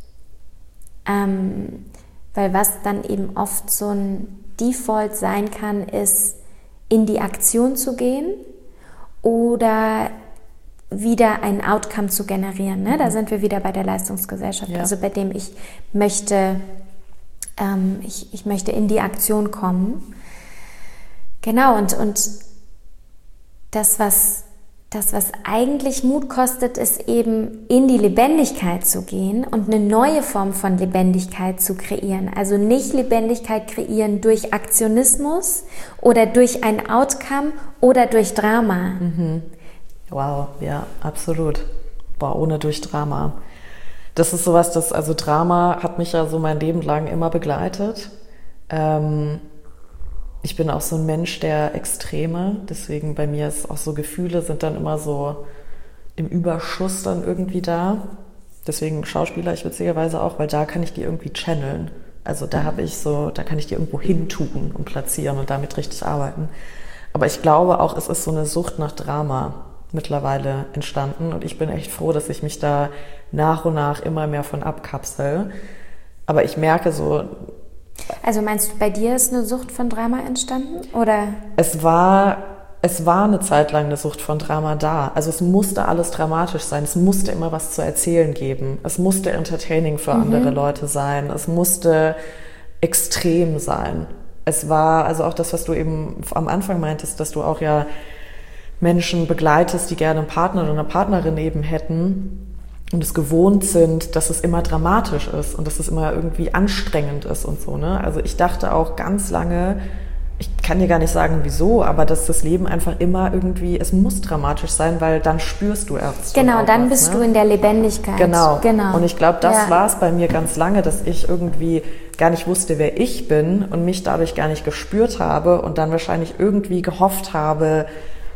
ähm, weil was dann eben oft so ein Default sein kann, ist, in die Aktion zu gehen oder wieder ein Outcome zu generieren. Ne? Da sind wir wieder bei der Leistungsgesellschaft, ja. also bei dem ich möchte, ähm, ich, ich möchte in die Aktion kommen. Genau, und, und das, was Das, was eigentlich Mut kostet, ist eben in die Lebendigkeit zu gehen und eine neue Form von Lebendigkeit zu kreieren. Also nicht Lebendigkeit kreieren durch Aktionismus oder durch ein Outcome oder durch Drama. Mhm. Wow, ja, absolut. Boah, ohne durch Drama. Das ist sowas, das, also Drama hat mich ja so mein Leben lang immer begleitet. Ähm, Ich bin auch so ein Mensch der Extreme, deswegen bei mir ist auch so, Gefühle sind dann immer so im Überschuss dann irgendwie da. Deswegen Schauspieler ich witzigerweise auch, weil da kann ich die irgendwie channeln. Also da habe ich so, da kann ich die irgendwo hintun und platzieren und damit richtig arbeiten. Aber ich glaube auch, es ist so eine Sucht nach Drama mittlerweile entstanden und ich bin echt froh, dass ich mich da nach und nach immer mehr von abkapsel. Aber ich merke so, also meinst du, bei dir ist eine Sucht von Drama entstanden? Oder? Es war es war eine Zeit lang eine Sucht von Drama da. Also es musste alles dramatisch sein. Es musste immer was zu erzählen geben. Es musste entertaining für mhm. andere Leute sein. Es musste extrem sein. Es war also auch das, was du eben am Anfang meintest, dass du auch ja Menschen begleitest, die gerne einen Partner oder eine Partnerin eben hätten und es gewohnt sind, dass es immer dramatisch ist und dass es immer irgendwie anstrengend ist und so, ne? Also ich dachte auch ganz lange, ich kann dir gar nicht sagen, wieso, aber dass das Leben einfach immer irgendwie, es muss dramatisch sein, weil dann spürst du erst. Genau, dann was, bist ne? du in der Lebendigkeit. Genau. genau. Und ich glaube, das ja. war es bei mir ganz lange, dass ich irgendwie gar nicht wusste, wer ich bin und mich dadurch gar nicht gespürt habe und dann wahrscheinlich irgendwie gehofft habe,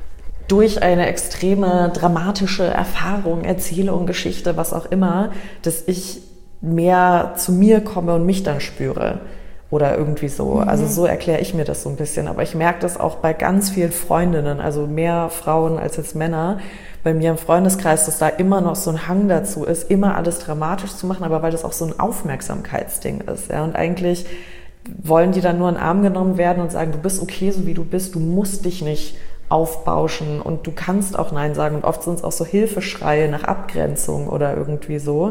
durch eine extreme dramatische Erfahrung, Erzählung, Geschichte, was auch immer, dass ich mehr zu mir komme und mich dann spüre. Oder irgendwie so. Mhm. Also so erkläre ich mir das so ein bisschen. Aber ich merke das auch bei ganz vielen Freundinnen, also mehr Frauen als jetzt Männer, bei mir im Freundeskreis, dass da immer noch so ein Hang dazu ist, immer alles dramatisch zu machen, aber weil das auch so ein Aufmerksamkeitsding ist. Ja? Und eigentlich wollen die dann nur in den Arm genommen werden und sagen, du bist okay, so wie du bist, du musst dich nicht aufbauschen und du kannst auch Nein sagen. Und oft sind es auch so Hilfeschreie nach Abgrenzung oder irgendwie so,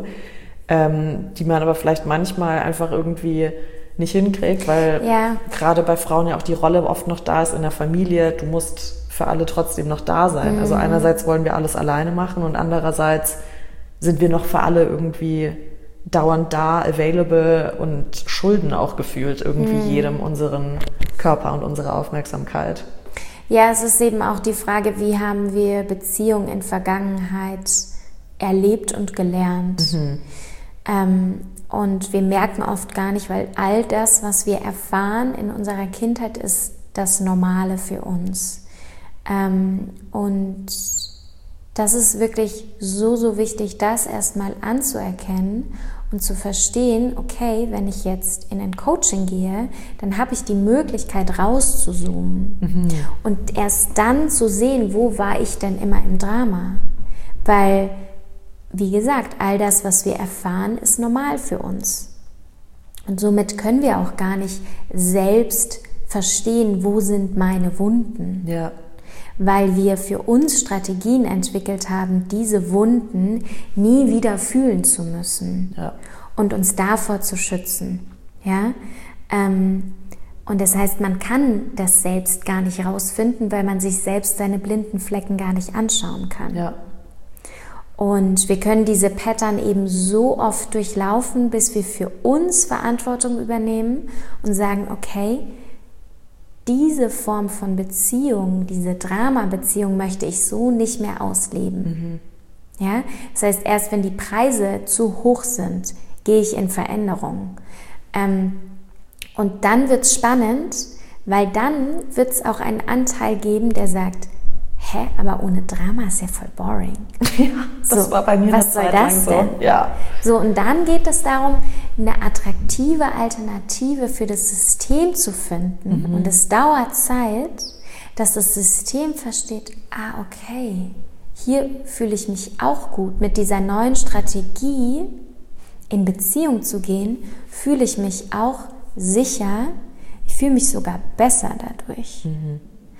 ähm, die man aber vielleicht manchmal einfach irgendwie nicht hinkriegt, weil ja. gerade bei Frauen ja auch die Rolle oft noch da ist in der Familie, du musst für alle trotzdem noch da sein. Mhm. Also einerseits wollen wir alles alleine machen und andererseits sind wir noch für alle irgendwie dauernd da, available und schulden auch gefühlt irgendwie mhm. jedem unseren Körper und unsere Aufmerksamkeit. Ja, es ist eben auch die Frage, wie haben wir Beziehungen in Vergangenheit erlebt und gelernt. Mhm. Ähm, Und wir merken oft gar nicht, weil all das, was wir erfahren in unserer Kindheit, ist das Normale für uns. Ähm, und das ist wirklich so, so wichtig, das erstmal anzuerkennen und zu verstehen, okay, wenn ich jetzt in ein Coaching gehe, dann habe ich die Möglichkeit rauszuzoomen mhm. und erst dann zu sehen, wo war ich denn immer im Drama. Weil wie gesagt, all das, was wir erfahren, ist normal für uns. Und somit können wir auch gar nicht selbst verstehen, wo sind meine Wunden. Ja. Weil wir für uns Strategien entwickelt haben, diese Wunden nie wieder fühlen zu müssen. Ja. Und uns davor zu schützen. Ja? Ähm, und das heißt, man kann das selbst gar nicht rausfinden, weil man sich selbst seine blinden Flecken gar nicht anschauen kann. Ja. Und wir können diese Pattern eben so oft durchlaufen, bis wir für uns Verantwortung übernehmen und sagen, okay, diese Form von Beziehung, diese Drama-Beziehung möchte ich so nicht mehr ausleben. Mhm. Ja? Das heißt, erst wenn die Preise zu hoch sind, gehe ich in Veränderung. Ähm, und dann wird es spannend, weil dann wird es auch einen Anteil geben, der sagt, hä, aber ohne Drama ist ja voll boring. Ja, das so, war bei mir was soll das denn? So. Ja. So, und dann geht es darum, eine attraktive Alternative für das System zu finden. Mhm. Und es dauert Zeit, dass das System versteht, ah, okay, hier fühle ich mich auch gut. Mit dieser neuen Strategie in Beziehung zu gehen, fühle ich mich auch sicher. Ich fühle mich sogar besser dadurch. Mhm.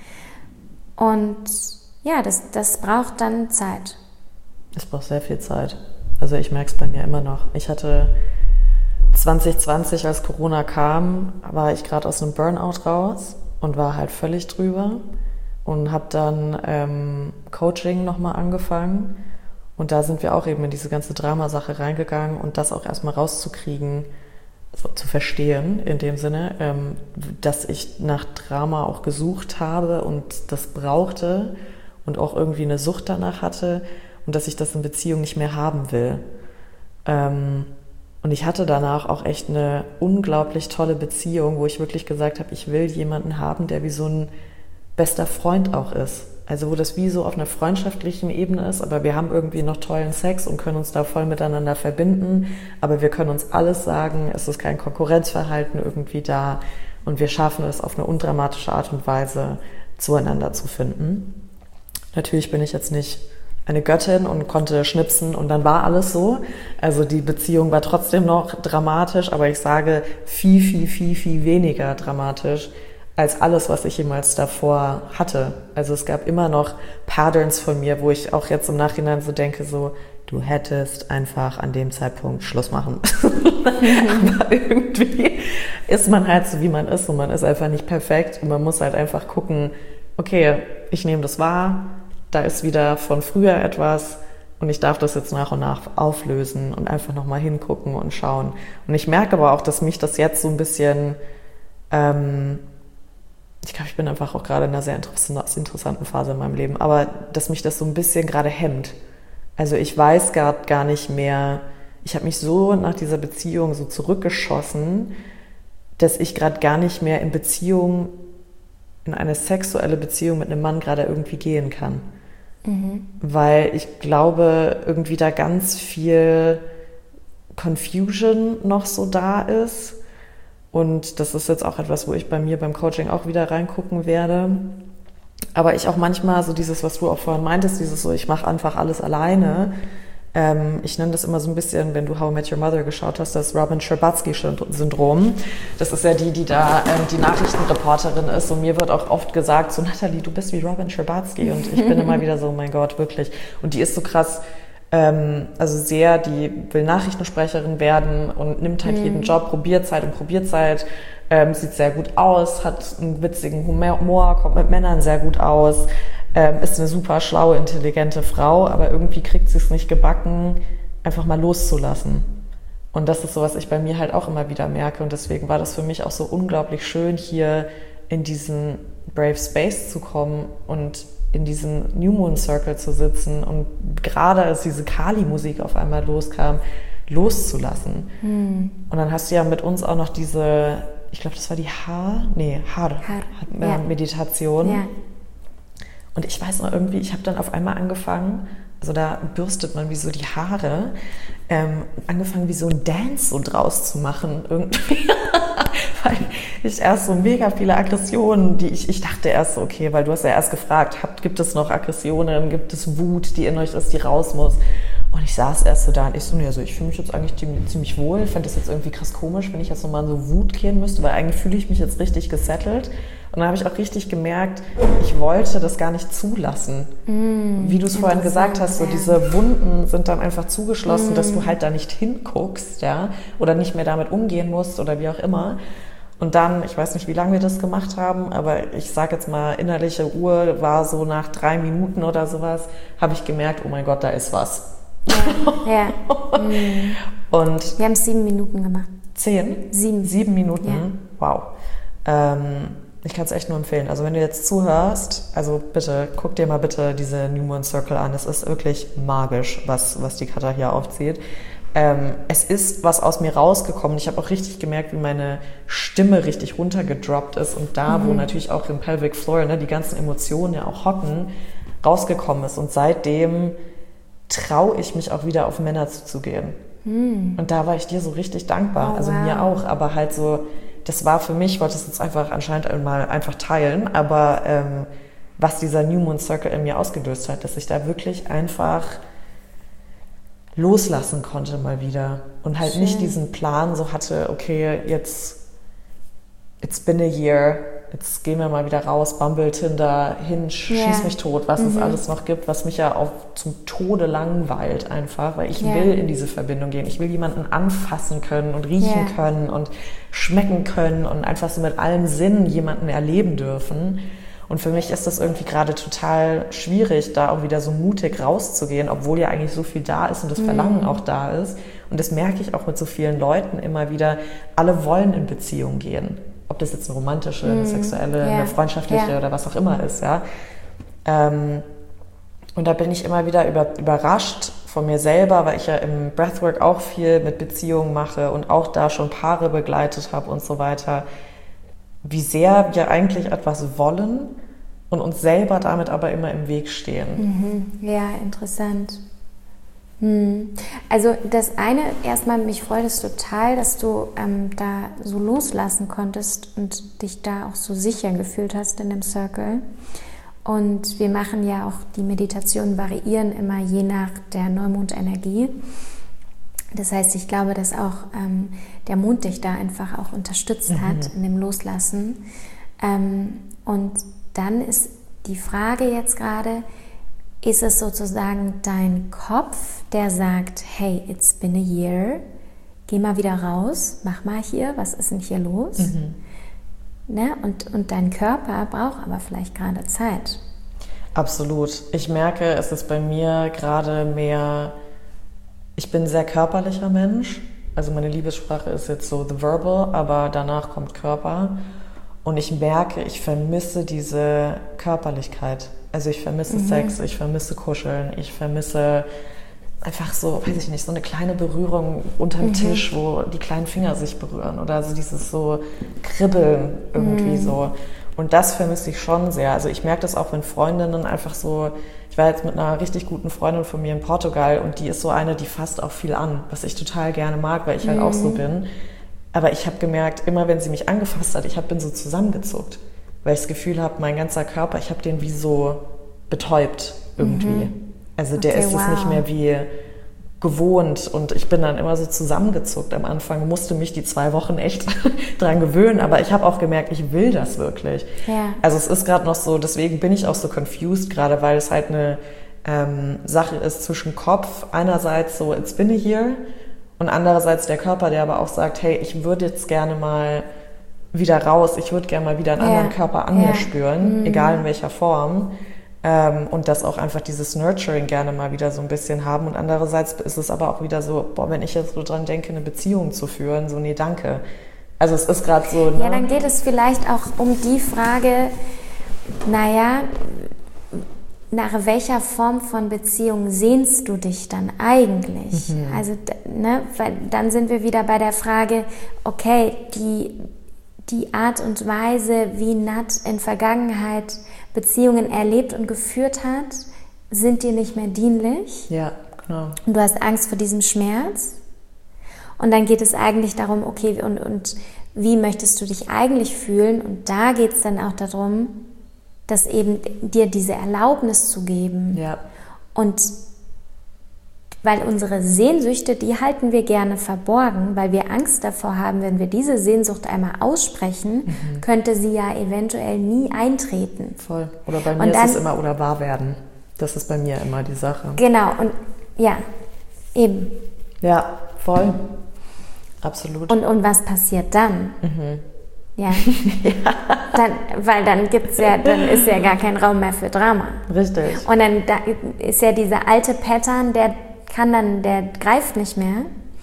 Und ja, das, das braucht dann Zeit. Es braucht sehr viel Zeit. Also ich merke es bei mir immer noch. Ich hatte zwanzig zwanzig, als Corona kam, war ich gerade aus einem Burnout raus und war halt völlig drüber und habe dann ähm, Coaching nochmal angefangen. Und da sind wir auch eben in diese ganze Dramasache reingegangen und das auch erstmal rauszukriegen, so, zu verstehen in dem Sinne, ähm, dass ich nach Drama auch gesucht habe und das brauchte und auch irgendwie eine Sucht danach hatte und dass ich das in Beziehung nicht mehr haben will. Ähm, und ich hatte danach auch echt eine unglaublich tolle Beziehung, wo ich wirklich gesagt habe, ich will jemanden haben, der wie so ein bester Freund auch ist. Also wo das wie so auf einer freundschaftlichen Ebene ist, aber wir haben irgendwie noch tollen Sex und können uns da voll miteinander verbinden, aber wir können uns alles sagen, es ist kein Konkurrenzverhalten irgendwie da und wir schaffen es auf eine undramatische Art und Weise zueinander zu finden. Natürlich bin ich jetzt nicht eine Göttin und konnte schnipsen und dann war alles so. Also die Beziehung war trotzdem noch dramatisch, aber ich sage viel, viel, viel, viel weniger dramatisch als alles, was ich jemals davor hatte. Also es gab immer noch Patterns von mir, wo ich auch jetzt im Nachhinein so denke, so, du hättest einfach an dem Zeitpunkt Schluss machen. Aber irgendwie ist man halt so, wie man ist und man ist einfach nicht perfekt und man muss halt einfach gucken, okay, ich nehme das wahr, da ist wieder von früher etwas und ich darf das jetzt nach und nach auflösen und einfach nochmal hingucken und schauen. Und ich merke aber auch, dass mich das jetzt so ein bisschen, ähm, ich glaube, ich bin einfach auch gerade in einer sehr interessanten Phase in meinem Leben, aber dass mich das so ein bisschen gerade hemmt. Also ich weiß gar, gar nicht mehr, ich habe mich so nach dieser Beziehung so zurückgeschossen, dass ich gerade gar nicht mehr in Beziehung, in eine sexuelle Beziehung mit einem Mann gerade irgendwie gehen kann. Mhm. Weil ich glaube, irgendwie da ganz viel Confusion noch so da ist. Und das ist jetzt auch etwas, wo ich bei mir beim Coaching auch wieder reingucken werde. Aber ich auch manchmal so dieses, was du auch vorhin meintest, dieses so, ich mache einfach alles alleine. Ähm, ich nenne das immer so ein bisschen, wenn du How I Met Your Mother geschaut hast, das Robin Scherbatsky-Syndrom. Das ist ja die, die da ähm, die Nachrichtenreporterin ist. Und mir wird auch oft gesagt, so Nathalie, du bist wie Robin Scherbatsky. Und ich bin immer wieder so, oh mein Gott, wirklich. Und die ist so krass, ähm, also sehr, die will Nachrichtensprecherin werden und nimmt halt mhm. jeden Job, probiert Zeit und probiert Zeit. Ähm, sieht sehr gut aus, hat einen witzigen Humor, kommt mit Männern sehr gut aus, ähm, ist eine super schlaue, intelligente Frau, aber irgendwie kriegt sie es nicht gebacken, einfach mal loszulassen. Und das ist so, was ich bei mir halt auch immer wieder merke. Und deswegen war das für mich auch so unglaublich schön, hier in diesen Brave Space zu kommen und in diesem New Moon Circle zu sitzen und gerade als diese Kali-Musik auf einmal loskam, loszulassen. Hm. Und dann hast du ja mit uns auch noch diese, ich glaube, das war die Haar, nee, Haar, Haar. Ja. Meditation. Ja. Und ich weiß noch irgendwie, ich habe dann auf einmal angefangen, also da bürstet man wie so die Haare, ähm, angefangen wie so ein Dance so draus zu machen irgendwie. Weil ich erst so mega viele Aggressionen, die ich, ich dachte erst so, okay, weil du hast ja erst gefragt, habt, gibt es noch Aggressionen, gibt es Wut, die in euch ist, die raus muss? Und ich saß erst so da und ich so, nee, also ich fühle mich jetzt eigentlich ziemlich, ziemlich wohl. Ich fände das jetzt irgendwie krass komisch, wenn ich jetzt nochmal in so Wut gehen müsste, weil eigentlich fühle ich mich jetzt richtig gesettelt. Und dann habe ich auch richtig gemerkt, ich wollte das gar nicht zulassen. Mm, Wie du es vorhin gesagt hast, so ja. diese Wunden sind dann einfach zugeschlossen, mm. dass du halt da nicht hinguckst, ja, oder nicht mehr damit umgehen musst oder wie auch immer. Und dann, ich weiß nicht, wie lange wir das gemacht haben, aber ich sage jetzt mal, innerliche Uhr war so nach drei Minuten oder sowas, habe ich gemerkt, oh mein Gott, da ist was. Ja, ja. Mhm. Und wir haben es sieben Minuten gemacht. Zehn? Sieben. Sieben Minuten? Ja. Wow. Ähm, ich kann es echt nur empfehlen. Also wenn du jetzt zuhörst, also bitte, guck dir mal bitte diese New Moon Circle an. Es ist wirklich magisch, was, was die Katha hier aufzieht. Ähm, es ist was aus mir rausgekommen. Ich habe auch richtig gemerkt, wie meine Stimme richtig runtergedroppt ist und da, mhm. wo natürlich auch im Pelvic Floor, ne, die ganzen Emotionen ja auch hocken, rausgekommen ist. Und seitdem traue ich mich auch wieder auf Männer zuzugehen. Mhm. Und da war ich dir so richtig dankbar. Oh, also wow. mir auch, aber halt so, das war für mich, ich wollte es jetzt einfach anscheinend mal einfach teilen, aber ähm, was dieser New Moon Circle in mir ausgelöst hat, dass ich da wirklich einfach loslassen konnte mal wieder und halt Schön. Nicht diesen Plan so hatte, okay, jetzt it's been a year, jetzt gehen wir mal wieder raus, Bumble, Tinder, Hinge, yeah. schieß mich tot, was mhm. es alles noch gibt, was mich ja auch zum Tode langweilt einfach, weil ich yeah. will in diese Verbindung gehen. Ich will jemanden anfassen können und riechen yeah. können und schmecken können und einfach so mit allen Sinnen jemanden erleben dürfen. Und für mich ist das irgendwie gerade total schwierig, da auch wieder so mutig rauszugehen, obwohl ja eigentlich so viel da ist und das Verlangen mhm. auch da ist. Und das merke ich auch mit so vielen Leuten immer wieder. Alle wollen in Beziehung gehen. Ob das jetzt eine romantische, eine sexuelle, ja. eine freundschaftliche ja. oder was auch immer ist. Ja. Ähm, und da bin ich immer wieder über, überrascht von mir selber, weil ich ja im Breathwork auch viel mit Beziehungen mache und auch da schon Paare begleitet habe und so weiter, wie sehr wir eigentlich etwas wollen und uns selber damit aber immer im Weg stehen. Mhm. Ja, interessant. Hm. Also das eine, erstmal, mich freut es total, dass du ähm, da so loslassen konntest und dich da auch so sicher gefühlt hast in dem Circle. Und wir machen ja auch, die Meditationen variieren immer je nach der Neumondenergie. Das heißt, ich glaube, dass auch ähm, der Mond dich da einfach auch unterstützt mhm. hat in dem Loslassen. Ähm, und dann ist die Frage jetzt gerade, ist es sozusagen dein Kopf, der sagt, hey, it's been a year, geh mal wieder raus, mach mal hier, was ist denn hier los? Mhm. Ne? Und, und dein Körper braucht aber vielleicht gerade Zeit. Absolut. Ich merke, es ist bei mir gerade mehr, ich bin ein sehr körperlicher Mensch. Also meine Liebessprache ist jetzt so the verbal, aber danach kommt Körper. Und ich merke, ich vermisse diese Körperlichkeit. Also ich vermisse mhm. Sex, ich vermisse Kuscheln, ich vermisse einfach so, weiß ich nicht, so eine kleine Berührung unterm mhm. Tisch, wo die kleinen Finger sich berühren oder so dieses so Kribbeln irgendwie mhm. so. Und das vermisse ich schon sehr. Also ich merke das auch, wenn Freundinnen einfach so, ich war jetzt mit einer richtig guten Freundin von mir in Portugal und die ist so eine, die fasst auch viel an, was ich total gerne mag, weil ich halt mhm. auch so bin. Aber ich habe gemerkt, immer wenn sie mich angefasst hat, ich hab, bin so zusammengezuckt, weil ich das Gefühl habe, mein ganzer Körper, ich habe den wie so betäubt irgendwie. Mhm. Also der okay, ist es wow. nicht mehr wie gewohnt und ich bin dann immer so zusammengezuckt. Am Anfang musste mich die zwei Wochen echt dran gewöhnen, aber ich habe auch gemerkt, ich will das wirklich. Ja. Also es ist gerade noch so, deswegen bin ich auch so confused gerade, weil es halt eine ähm, Sache ist zwischen Kopf, einerseits so it's been a year und andererseits der Körper, der aber auch sagt, hey, ich würde jetzt gerne mal wieder raus, ich würde gerne mal wieder einen ja. anderen Körper an ja. mir spüren, mhm. egal in welcher Form. Ähm, und das auch einfach dieses Nurturing gerne mal wieder so ein bisschen haben. Und andererseits ist es aber auch wieder so, boah, wenn ich jetzt so dran denke, eine Beziehung zu führen, so nee, danke. Also es ist gerade so... Ne? Ja, dann geht es vielleicht auch um die Frage, naja, nach welcher Form von Beziehung sehnst du dich dann eigentlich? Mhm. Also, ne, weil dann sind wir wieder bei der Frage, okay, die, die Art und Weise, wie Nat in Vergangenheit Beziehungen erlebt und geführt hat, sind dir nicht mehr dienlich. Ja, genau. Und du hast Angst vor diesem Schmerz. Und dann geht es eigentlich darum, okay, und, und wie möchtest du dich eigentlich fühlen? Und da geht es dann auch darum, dass eben dir diese Erlaubnis zu geben. Ja. Und weil unsere Sehnsüchte, die halten wir gerne verborgen, weil wir Angst davor haben, wenn wir diese Sehnsucht einmal aussprechen, mhm. könnte sie ja eventuell nie eintreten. Voll. Oder bei mir und ist dann, es immer oder wahr werden. Das ist bei mir immer die Sache. Genau. Und ja, eben. Ja, voll. Absolut. Und, und was passiert dann? Mhm. Ja. ja. Dann, weil dann gibt's ja, dann ist ja gar kein Raum mehr für Drama. Richtig. Und dann da ist ja dieser alte Pattern, der kann dann, der greift nicht mehr.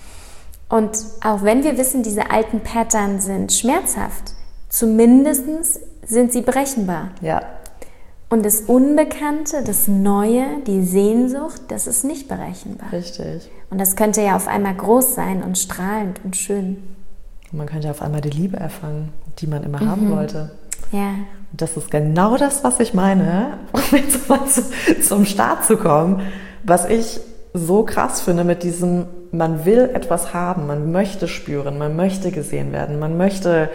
Und auch wenn wir wissen, diese alten Pattern sind schmerzhaft, zumindest sind sie berechenbar. Ja. Und das Unbekannte, das Neue, die Sehnsucht, das ist nicht berechenbar. Richtig. Und das könnte ja auf einmal groß sein und strahlend und schön. Und man könnte auf einmal die Liebe erfangen, die man immer mhm. haben wollte. Ja. Und das ist genau das, was ich meine, um jetzt mal zu, zum Start zu kommen, was ich so krass finde mit diesem, man will etwas haben, man möchte spüren, man möchte gesehen werden, man möchte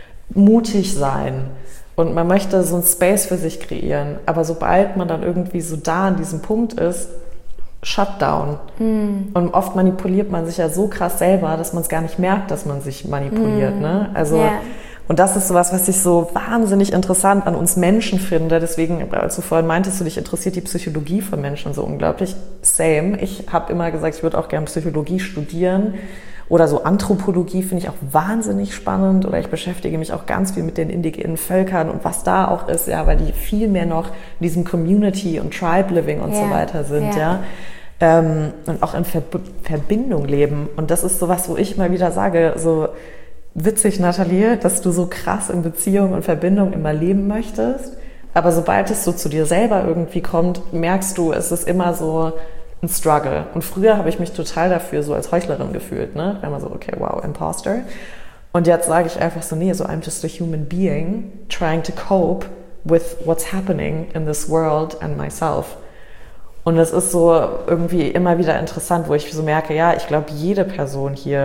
mutig sein und man möchte so ein Space für sich kreieren. Aber sobald man dann irgendwie so da an diesem Punkt ist, Shutdown. Mm. Und oft manipuliert man sich ja so krass selber, dass man es gar nicht merkt, dass man sich manipuliert. Mm. Ne? Also yeah. Und das ist sowas, was ich so wahnsinnig interessant an uns Menschen finde. Deswegen, als du vorhin meintest, du dich interessiert die Psychologie von Menschen so unglaublich. Same. Ich habe immer gesagt, ich würde auch gerne Psychologie studieren. Oder so Anthropologie finde ich auch wahnsinnig spannend. Oder ich beschäftige mich auch ganz viel mit den indigenen Völkern und was da auch ist, ja, weil die viel mehr noch in diesem Community- und Tribe-Living und yeah. so weiter sind, yeah. ja. Ähm, und auch in Ver- Verbindung leben. Und das ist sowas, wo ich mal wieder sage, so witzig, Nathalie, dass du so krass in Beziehung und Verbindung immer leben möchtest, aber sobald es so zu dir selber irgendwie kommt, merkst du, es ist immer so ein Struggle. Und früher habe ich mich total dafür so als Heuchlerin gefühlt, ne? Wenn man so, okay, wow, Imposter. Und jetzt sage ich einfach so, nee, so I'm just a human being trying to cope with what's happening in this world and myself. Und es ist so irgendwie immer wieder interessant, wo ich so merke, ja, ich glaube, jede Person hier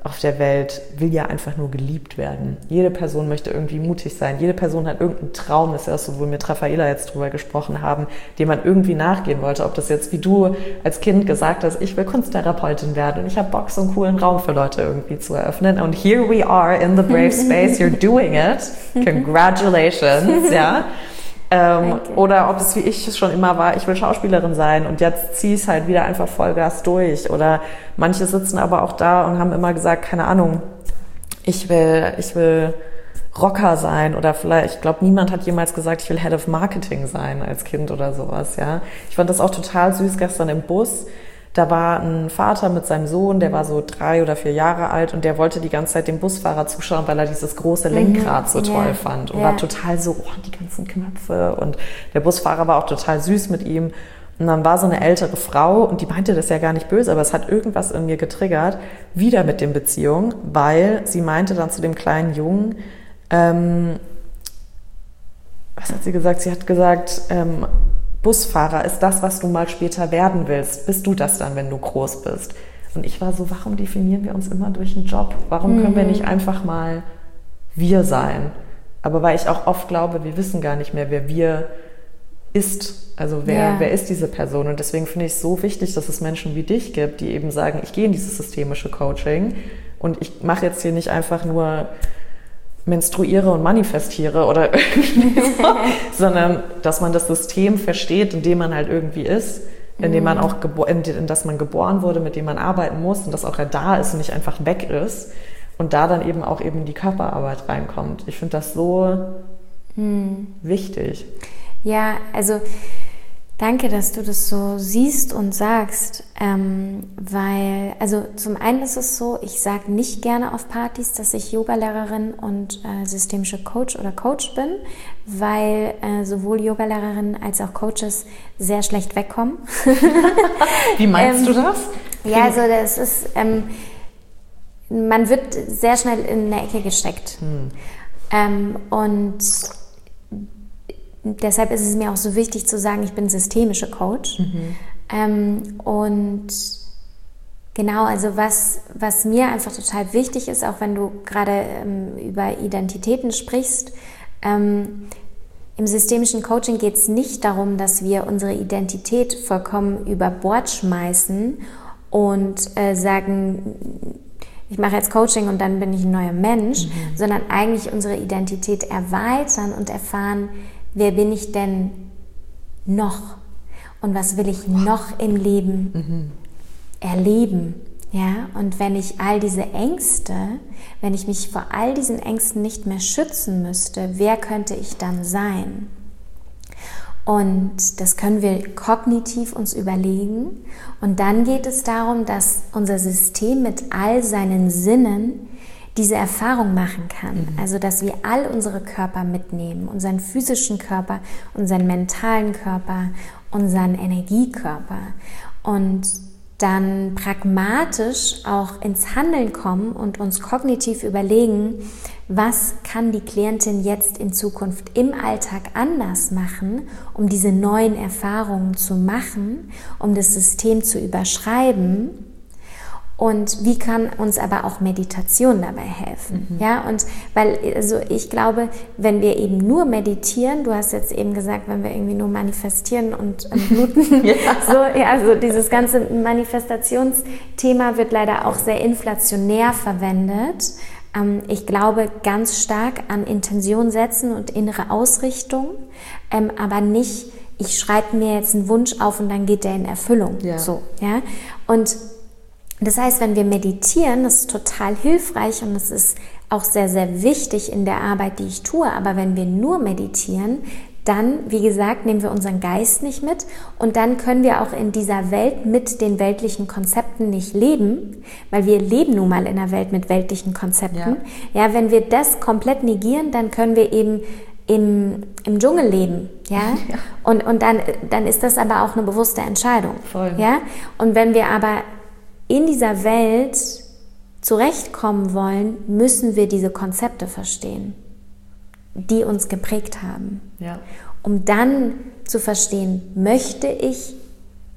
auf der Welt will ja einfach nur geliebt werden. Jede Person möchte irgendwie mutig sein. Jede Person hat irgendeinen Traum, das ist ja so, wo wir mit Raffaela jetzt drüber gesprochen haben, dem man irgendwie nachgehen wollte. Ob das jetzt, wie du als Kind gesagt hast, ich will Kunsttherapeutin werden und ich habe Bock, so einen coolen Raum für Leute irgendwie zu eröffnen. Und here we are in the brave space, you're doing it. Congratulations, ja. Ähm, oder ob es wie ich es schon immer war, ich will Schauspielerin sein und jetzt ziehe ich es halt wieder einfach Vollgas durch. Oder manche sitzen aber auch da und haben immer gesagt, keine Ahnung, ich will, ich will Rocker sein oder vielleicht, ich glaube, niemand hat jemals gesagt, ich will Head of Marketing sein als Kind oder sowas, ja. Ich fand das auch total süß gestern im Bus. Da war ein Vater mit seinem Sohn, der war so drei oder vier Jahre alt und der wollte die ganze Zeit dem Busfahrer zuschauen, weil er dieses große Lenkrad so toll yeah. fand und yeah. war total so, oh, die ganzen Knöpfe, und der Busfahrer war auch total süß mit ihm. Und dann war so eine ältere Frau und die meinte das ja gar nicht böse, aber es hat irgendwas in mir getriggert, wieder mit den Beziehungen, weil sie meinte dann zu dem kleinen Jungen, ähm, was hat sie gesagt? Sie hat gesagt, ähm, Busfahrer ist das, was du mal später werden willst. Bist du das dann, wenn du groß bist? Und ich war so, warum definieren wir uns immer durch einen Job? Warum können wir nicht einfach mal wir sein? Aber weil ich auch oft glaube, wir wissen gar nicht mehr, wer wir ist. Also wer, yeah. wer ist diese Person? Und deswegen finde ich es so wichtig, dass es Menschen wie dich gibt, die eben sagen, ich gehe in dieses systemische Coaching und ich mache jetzt hier nicht einfach nur menstruiere und manifestiere oder irgendwie so, sondern dass man das System versteht, in dem man halt irgendwie ist, in dem man auch gebo- in, in das man geboren wurde, mit dem man arbeiten muss und dass auch er da ist und nicht einfach weg ist und da dann eben auch eben in die Körperarbeit reinkommt. Ich finde das so hm. wichtig. Ja, also danke, dass du das so siehst und sagst, ähm, weil, also zum einen ist es so, ich sage nicht gerne auf Partys, dass ich Yogalehrerin und äh, systemische Coach oder Coach bin, weil äh, sowohl Yogalehrerin als auch Coaches sehr schlecht wegkommen. Wie meinst ähm, du das? Ja, also das ist, ähm, man wird sehr schnell in eine Ecke gesteckt. Hm. Ähm, und deshalb ist es mir auch so wichtig zu sagen, ich bin systemische Coach. Mhm. Ähm, und genau, also was, was mir einfach total wichtig ist, auch wenn du gerade ähm, über Identitäten sprichst, ähm, im systemischen Coaching geht es nicht darum, dass wir unsere Identität vollkommen über Bord schmeißen und äh, sagen, ich mache jetzt Coaching und dann bin ich ein neuer Mensch, mhm. sondern eigentlich unsere Identität erweitern und erfahren, wer bin ich denn noch? Und was will ich noch im Leben mhm. erleben? Ja? Und wenn ich all diese Ängste, wenn ich mich vor all diesen Ängsten nicht mehr schützen müsste, wer könnte ich dann sein? Und das können wir kognitiv uns überlegen. Und dann geht es darum, dass unser System mit all seinen Sinnen diese Erfahrung machen kann. Mhm. Also, dass wir all unsere Körper mitnehmen, unseren physischen Körper, unseren mentalen Körper, unseren Energiekörper und dann pragmatisch auch ins Handeln kommen und uns kognitiv überlegen, was kann die Klientin jetzt in Zukunft im Alltag anders machen, um diese neuen Erfahrungen zu machen, um das System zu überschreiben. Und wie kann uns aber auch Meditation dabei helfen? Mhm. Ja, und weil, also ich glaube, wenn wir eben nur meditieren, du hast jetzt eben gesagt, wenn wir irgendwie nur manifestieren und ähm, bluten, ja. so, ja, also dieses ganze Manifestationsthema wird leider auch sehr inflationär verwendet. Ähm, ich glaube ganz stark an Intention setzen und innere Ausrichtung, ähm, aber nicht, ich schreibe mir jetzt einen Wunsch auf und dann geht der in Erfüllung. Ja. So, ja, und das heißt, wenn wir meditieren, das ist total hilfreich und das ist auch sehr, sehr wichtig in der Arbeit, die ich tue. Aber wenn wir nur meditieren, dann, wie gesagt, nehmen wir unseren Geist nicht mit und dann können wir auch in dieser Welt mit den weltlichen Konzepten nicht leben, weil wir leben nun mal in einer Welt mit weltlichen Konzepten. Ja, ja, wenn wir das komplett negieren, dann können wir eben im, im Dschungel leben. Ja? Ja. Und, und dann, dann ist das aber auch eine bewusste Entscheidung. Voll. Ja? Und wenn wir aber in dieser Welt zurechtkommen wollen, müssen wir diese Konzepte verstehen, die uns geprägt haben. Ja. Um dann zu verstehen, möchte ich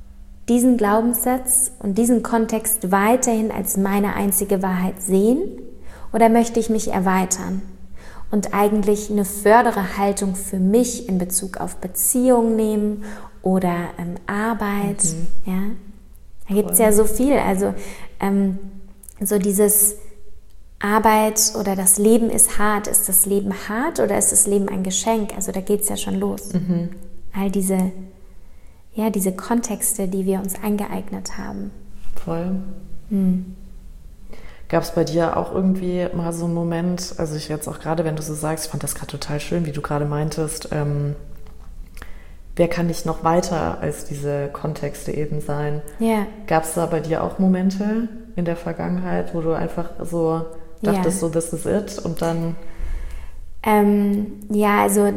diesen Glaubenssatz und diesen Kontext weiterhin als meine einzige Wahrheit sehen oder möchte ich mich erweitern und eigentlich eine fördere Haltung für mich in Bezug auf Beziehungen nehmen oder ähm, Arbeit. Mhm. Ja? Da gibt es ja so viel. Also ähm, so dieses Arbeit oder das Leben ist hart. Ist das Leben hart oder ist das Leben ein Geschenk? Also da geht es ja schon los. Mhm. All diese, ja, diese Kontexte, die wir uns angeeignet haben. Voll. Mhm. Gab es bei dir auch irgendwie mal so einen Moment, also ich jetzt auch gerade, wenn du so sagst, ich fand das gerade total schön, wie du gerade meintest, ähm, wer kann nicht noch weiter als diese Kontexte eben sein? Ja. Gab es da bei dir auch Momente in der Vergangenheit, wo du einfach so dachtest, ja. so this is it und dann... Ähm, ja, also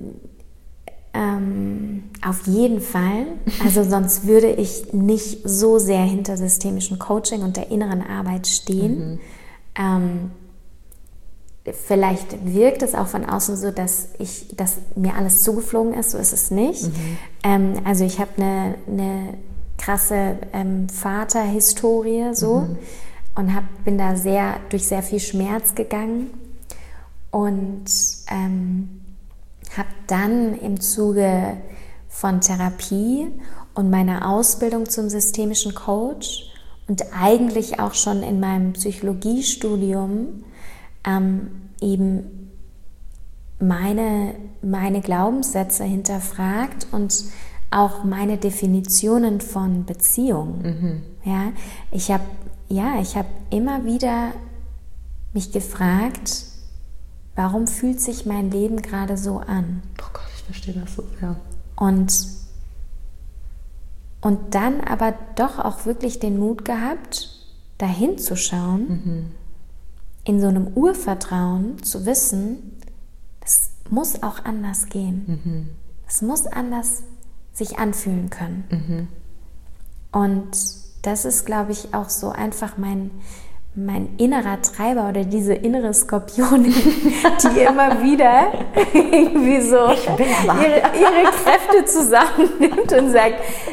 ähm, auf jeden Fall. Also sonst würde ich nicht so sehr hinter systemischem Coaching und der inneren Arbeit stehen. Mhm. Ähm, vielleicht wirkt es auch von außen so, dass ich, dass mir alles zugeflogen ist. So ist es nicht. Mhm. Ähm, also ich habe eine, eine krasse ähm, Vaterhistorie so mhm. und hab, bin da sehr durch sehr viel Schmerz gegangen und ähm, habe dann im Zuge von Therapie und meiner Ausbildung zum systemischen Coach und eigentlich auch schon in meinem Psychologiestudium ähm, eben meine, meine Glaubenssätze hinterfragt und auch meine Definitionen von Beziehung. Mhm. Ja, ich habe ja, ich habe immer wieder mich gefragt, warum fühlt sich mein Leben gerade so an? Oh Gott, ich verstehe das so, ja. Und, und dann aber doch auch wirklich den Mut gehabt, dahin zu schauen, mhm. in so einem Urvertrauen zu wissen, es muss auch anders gehen. Mhm. Es muss anders sich anfühlen können. Mhm. Und das ist, glaube ich, auch so einfach mein... mein innerer Treiber oder diese innere Skorpionin, die immer wieder irgendwie so ihre, ihre Kräfte zusammennimmt und sagt,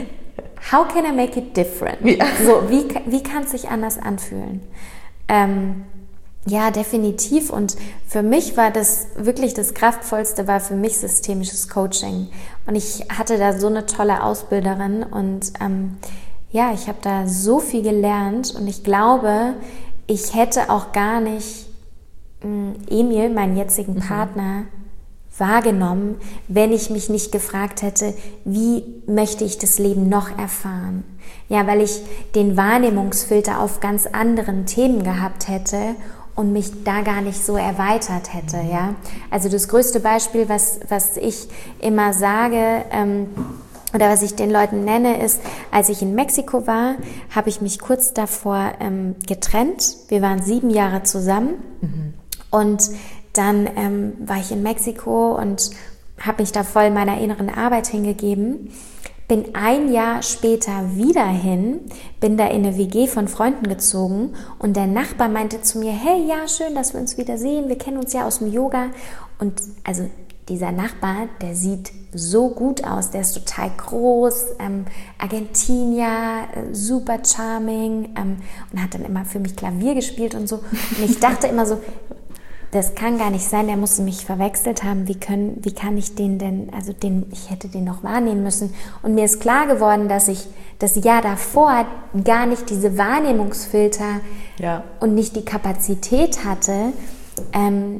how can I make it different? Ja. So, wie, wie kann es sich anders anfühlen? Ähm, ja, definitiv. Und für mich war das wirklich das Kraftvollste, war für mich systemisches Coaching. Und ich hatte da so eine tolle Ausbilderin und ähm, ja, ich habe da so viel gelernt und ich glaube, ich hätte auch gar nicht mh, Emil, meinen jetzigen Partner, mhm. wahrgenommen, wenn ich mich nicht gefragt hätte, wie möchte ich das Leben noch erfahren? Ja, weil ich den Wahrnehmungsfilter auf ganz anderen Themen gehabt hätte und mich da gar nicht so erweitert hätte. Mhm. Ja? Also das größte Beispiel, was, was ich immer sage, ähm, oder was ich den Leuten nenne, ist, als ich in Mexiko war, habe ich mich kurz davor ähm, getrennt. Wir waren sieben Jahre zusammen. Mhm. Und dann ähm, war ich in Mexiko und habe mich da voll meiner inneren Arbeit hingegeben. Bin ein Jahr später wieder hin, bin da in eine W G von Freunden gezogen und der Nachbar meinte zu mir, hey, ja, schön, dass wir uns wieder sehen. Wir kennen uns ja aus dem Yoga. Und also dieser Nachbar, der sieht so gut aus, der ist total groß, ähm, Argentinier, äh, super charming ähm, und hat dann immer für mich Klavier gespielt und so. Und ich dachte immer so, das kann gar nicht sein, der muss mich verwechselt haben. Wie können, wie kann ich den denn, also den, ich hätte den noch wahrnehmen müssen. Und mir ist klar geworden, dass ich das Jahr davor gar nicht diese Wahrnehmungsfilter ja. und nicht die Kapazität hatte, ähm,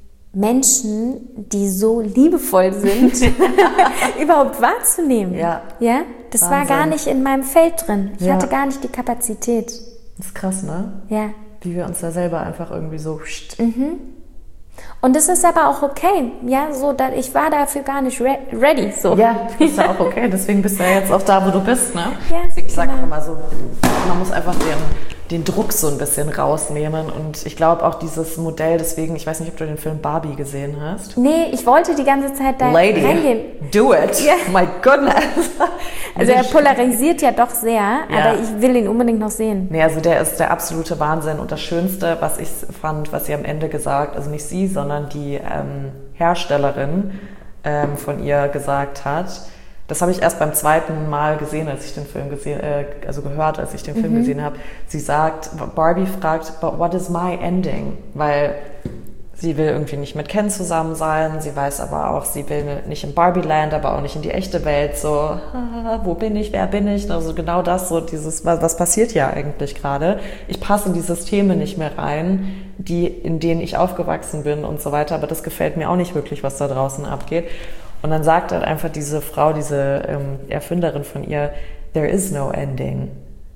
Menschen, die so liebevoll sind, überhaupt wahrzunehmen. Ja, ja? Das Wahnsinn. War gar nicht in meinem Feld drin. Ich ja. hatte gar nicht die Kapazität. Das ist krass, ne? Ja. Wie wir uns da selber einfach irgendwie so... Mhm. Und das ist aber auch okay. Ja, so, da, ich war dafür gar nicht re- ready. So. Ja, das ist ja auch okay. Deswegen bist du ja jetzt auch da, wo du bist, ne? Ja, ich sage genau. immer so, man muss einfach den, den Druck so ein bisschen rausnehmen. Und ich glaube auch dieses Modell, deswegen, ich weiß nicht, ob du den Film Barbie gesehen hast. Nee, ich wollte die ganze Zeit da Lady, reingehen. Do it. Yeah. My goodness. Also er polarisiert ja doch sehr, ja. aber ich will ihn unbedingt noch sehen. Nee, also der ist der absolute Wahnsinn. Und das Schönste, was ich fand, was sie am Ende gesagt, also nicht sie, sondern die ähm, Herstellerin ähm, von ihr gesagt hat, Das habe ich erst beim zweiten Mal gesehen, als ich den Film gesehen, äh, also gehört, als ich den Film mhm. gesehen habe. Sie sagt, Barbie fragt, but what is my ending? Weil sie will irgendwie nicht mit Ken zusammen sein. Sie weiß aber auch, sie will nicht in Barbie-Land, aber auch nicht in die echte Welt. So, ah, wo bin ich, wer bin ich? Also genau das, so dieses, was, was passiert ja eigentlich gerade? Ich passe in die Systeme nicht mehr rein, die, in denen ich aufgewachsen bin und so weiter. Aber das gefällt mir auch nicht wirklich, was da draußen abgeht. Und dann sagt halt einfach diese Frau, diese ähm, Erfinderin von ihr, there is no ending.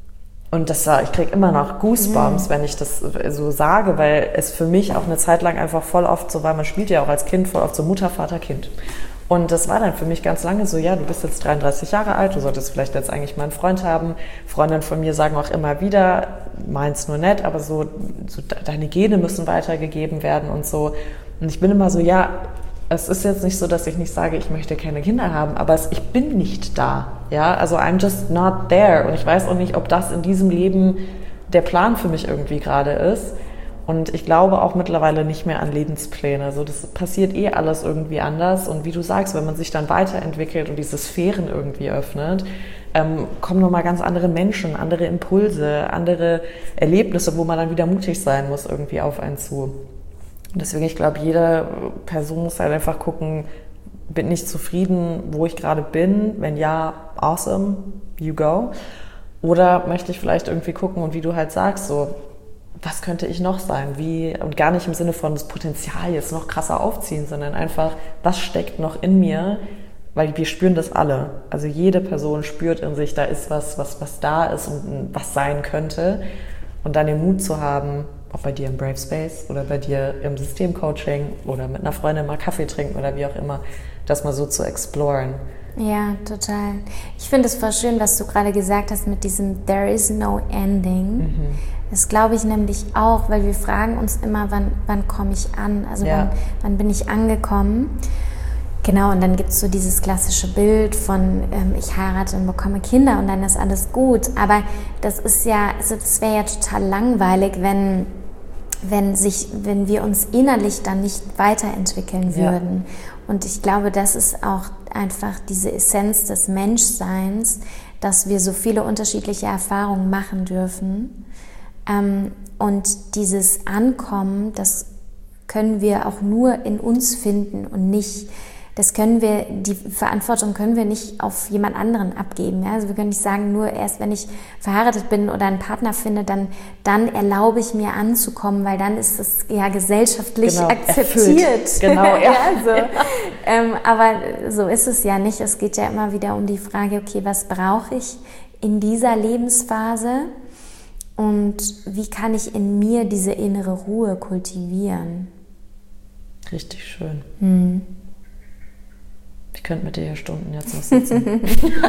Und das, ich kriege immer noch Goosebumps, mhm. wenn ich das so sage, weil es für mich auch eine Zeit lang einfach voll oft so war, man spielt ja auch als Kind voll oft so Mutter, Vater, Kind. Und das war dann für mich ganz lange so, ja, du bist jetzt dreiunddreißig Jahre alt, du solltest vielleicht jetzt eigentlich mal einen Freund haben. Freundinnen von mir sagen auch immer wieder, meins nur nett, aber so, so deine Gene müssen weitergegeben werden und so. Und ich bin immer so, ja, es ist jetzt nicht so, dass ich nicht sage, ich möchte keine Kinder haben, aber es, ich bin nicht da. Ja, also I'm just not there. Und ich weiß auch nicht, ob das in diesem Leben der Plan für mich irgendwie gerade ist. Und ich glaube auch mittlerweile nicht mehr an Lebenspläne. Also das passiert eh alles irgendwie anders. Und wie du sagst, wenn man sich dann weiterentwickelt und diese Sphären irgendwie öffnet, ähm, kommen nochmal ganz andere Menschen, andere Impulse, andere Erlebnisse, wo man dann wieder mutig sein muss, irgendwie auf einen zu. Deswegen, ich glaube, jede Person muss halt einfach gucken, bin ich zufrieden, wo ich gerade bin? Wenn ja, awesome, you go. Oder möchte ich vielleicht irgendwie gucken und wie du halt sagst, so, was könnte ich noch sein? Wie, und gar nicht im Sinne von das Potenzial jetzt noch krasser aufziehen, sondern einfach, was steckt noch in mir? Weil wir spüren das alle. Also jede Person spürt in sich, da ist was, was, was da ist und was sein könnte. Und dann den Mut zu haben, auch bei dir im Brave Space oder bei dir im Systemcoaching oder mit einer Freundin mal Kaffee trinken oder wie auch immer, das mal so zu exploren. Ja, total. Ich finde es voll schön, was du gerade gesagt hast mit diesem There is no ending. Mhm. Das glaube ich nämlich auch, weil wir fragen uns immer, wann, wann komme ich an? Also ja. wann, wann bin ich angekommen? Genau, und dann gibt es so dieses klassische Bild von ähm, ich heirate und bekomme Kinder und dann ist alles gut. Aber das ist ja, also das wäre ja total langweilig, wenn wenn sich, wenn wir uns innerlich dann nicht weiterentwickeln würden. Ja. Und ich glaube, das ist auch einfach diese Essenz des Menschseins, dass wir so viele unterschiedliche Erfahrungen machen dürfen. Ähm, und dieses Ankommen, das können wir auch nur in uns finden und nicht, das können wir, die Verantwortung können wir nicht auf jemand anderen abgeben. Ja? Also wir können nicht sagen, nur erst wenn ich verheiratet bin oder einen Partner finde, dann, dann erlaube ich mir anzukommen, weil dann ist es ja gesellschaftlich genau, akzeptiert. Erfüllt. Genau, ja. ja, so. ja. Ähm, aber so ist es ja nicht. Es geht ja immer wieder um die Frage, okay, was brauche ich in dieser Lebensphase und wie kann ich in mir diese innere Ruhe kultivieren? Richtig schön. Hm. Ich könnte mit dir hier Stunden jetzt noch sitzen.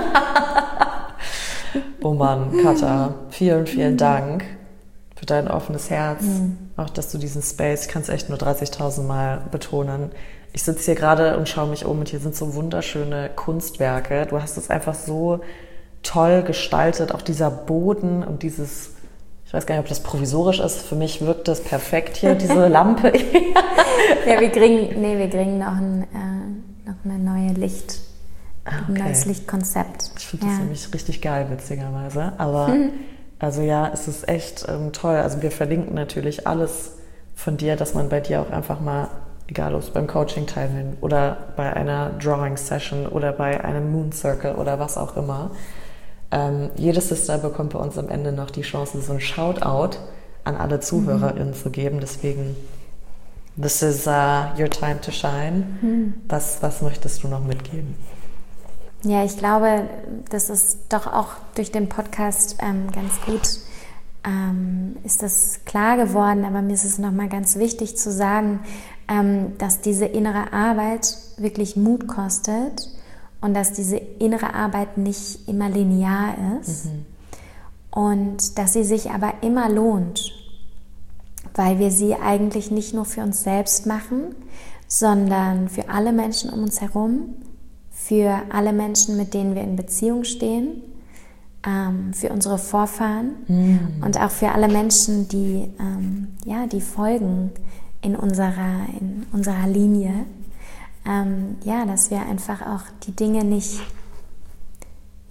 Oh Mann, Katha, vielen, vielen Dank für dein offenes Herz. Mhm. Auch, dass du diesen Space, ich kann es echt nur dreißigtausend Mal betonen. Ich sitze hier gerade und schaue mich um und hier sind so wunderschöne Kunstwerke. Du hast es einfach so toll gestaltet. Auch dieser Boden und dieses, ich weiß gar nicht, ob das provisorisch ist. Für mich wirkt das perfekt hier, diese Lampe. Ja, wir kriegen, nee, wir kriegen noch ein... Äh noch eine neue Licht, okay. ein neues Lichtkonzept. Ich finde das ja. nämlich richtig geil, witzigerweise. Aber mhm. also ja, es ist echt ähm, toll. Also wir verlinken natürlich alles von dir, dass man bei dir auch einfach mal, egal ob es beim Coaching teilnimmt oder bei einer Drawing-Session oder bei einem Moon Circle oder was auch immer. Ähm, jede Sister bekommt bei uns am Ende noch die Chance, so ein Shoutout an alle ZuhörerInnen mhm. zu geben. Deswegen This is uh, your time to shine. Hm. Was, was möchtest du noch mitgeben? Ja, ich glaube, das ist doch auch durch den Podcast ähm, ganz gut, ähm, ist das klar geworden. Aber mir ist es nochmal ganz wichtig zu sagen, ähm, dass diese innere Arbeit wirklich Mut kostet und dass diese innere Arbeit nicht immer linear ist mhm. und dass sie sich aber immer lohnt. Weil wir sie eigentlich nicht nur für uns selbst machen, sondern für alle Menschen um uns herum, für alle Menschen, mit denen wir in Beziehung stehen, ähm, für unsere Vorfahren mm. und auch für alle Menschen, die, ähm, ja, die folgen in unserer, in unserer Linie. Ähm, ja, dass wir einfach auch die Dinge nicht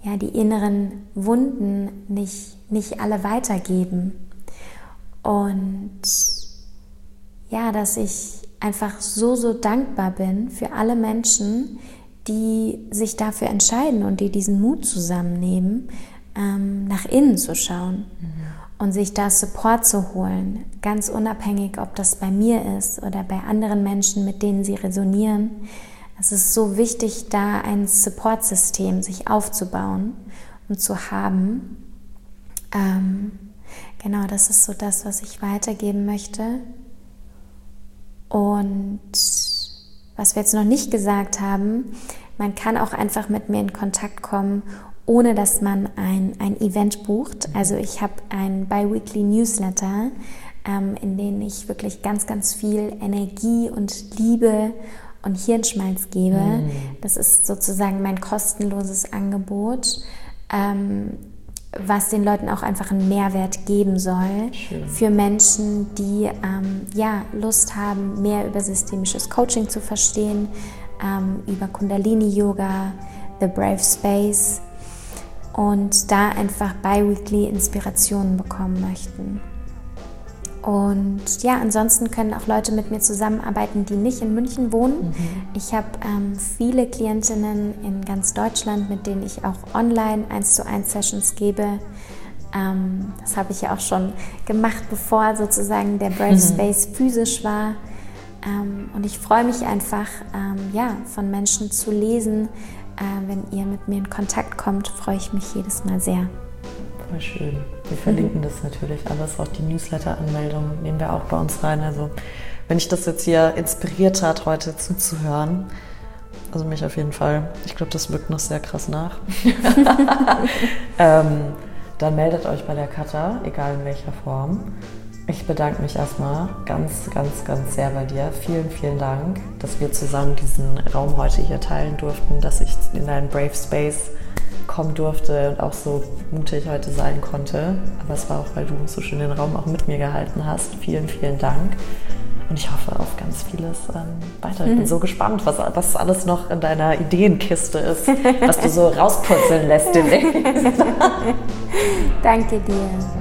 ja, die inneren Wunden nicht, nicht alle weitergeben. Und ja, dass ich einfach so, so dankbar bin für alle Menschen, die sich dafür entscheiden und die diesen Mut zusammennehmen, ähm, nach innen zu schauen mhm. und sich da Support zu holen, ganz unabhängig, ob das bei mir ist oder bei anderen Menschen, mit denen sie resonieren. Es ist so wichtig, da ein Support-System sich aufzubauen und zu haben. Ähm, genau, das ist so das, was ich weitergeben möchte. Und was wir jetzt noch nicht gesagt haben, man kann auch einfach mit mir in Kontakt kommen, ohne dass man ein, ein Event bucht. Also ich habe ein Bi-Weekly Newsletter, ähm, in dem ich wirklich ganz, ganz viel Energie und Liebe und Hirnschmalz gebe. Mm. Das ist sozusagen mein kostenloses Angebot, ähm, was den Leuten auch einfach einen Mehrwert geben soll. Schön. Für Menschen, die ähm, ja, Lust haben, mehr über systemisches Coaching zu verstehen, ähm, über Kundalini-Yoga, The Brave Space und da einfach bi-weekly Inspirationen bekommen möchten. Und ja, ansonsten können auch Leute mit mir zusammenarbeiten, die nicht in München wohnen. Mhm. Ich habe ähm, viele Klientinnen in ganz Deutschland, mit denen ich auch online eins zu eins Sessions gebe. Ähm, das habe ich ja auch schon gemacht, bevor sozusagen der Brave mhm. Space physisch war. Ähm, und ich freue mich einfach, ähm, ja, von Menschen zu lesen. Äh, wenn ihr mit mir in Kontakt kommt, freue ich mich jedes Mal sehr. Voll schön. Wir verlinken mhm. das natürlich alles, auch die Newsletter-Anmeldung nehmen wir auch bei uns rein. Also wenn ich das jetzt hier inspiriert hat, heute zuzuhören, also mich auf jeden Fall, ich glaube, das wirkt noch sehr krass nach, ähm, dann meldet euch bei der Katha, egal in welcher Form. Ich bedanke mich erstmal ganz, ganz, ganz sehr bei dir. Vielen, vielen Dank, dass wir zusammen diesen Raum heute hier teilen durften, dass ich in deinen Brave Space kommen durfte und auch so mutig heute sein konnte. Aber es war auch, weil du so schön den Raum auch mit mir gehalten hast. Vielen, vielen Dank. Und ich hoffe auf ganz vieles ähm, weiter. Ich bin so gespannt, was, was alles noch in deiner Ideenkiste ist, was du so rauspurzeln lässt demnächst. Danke dir.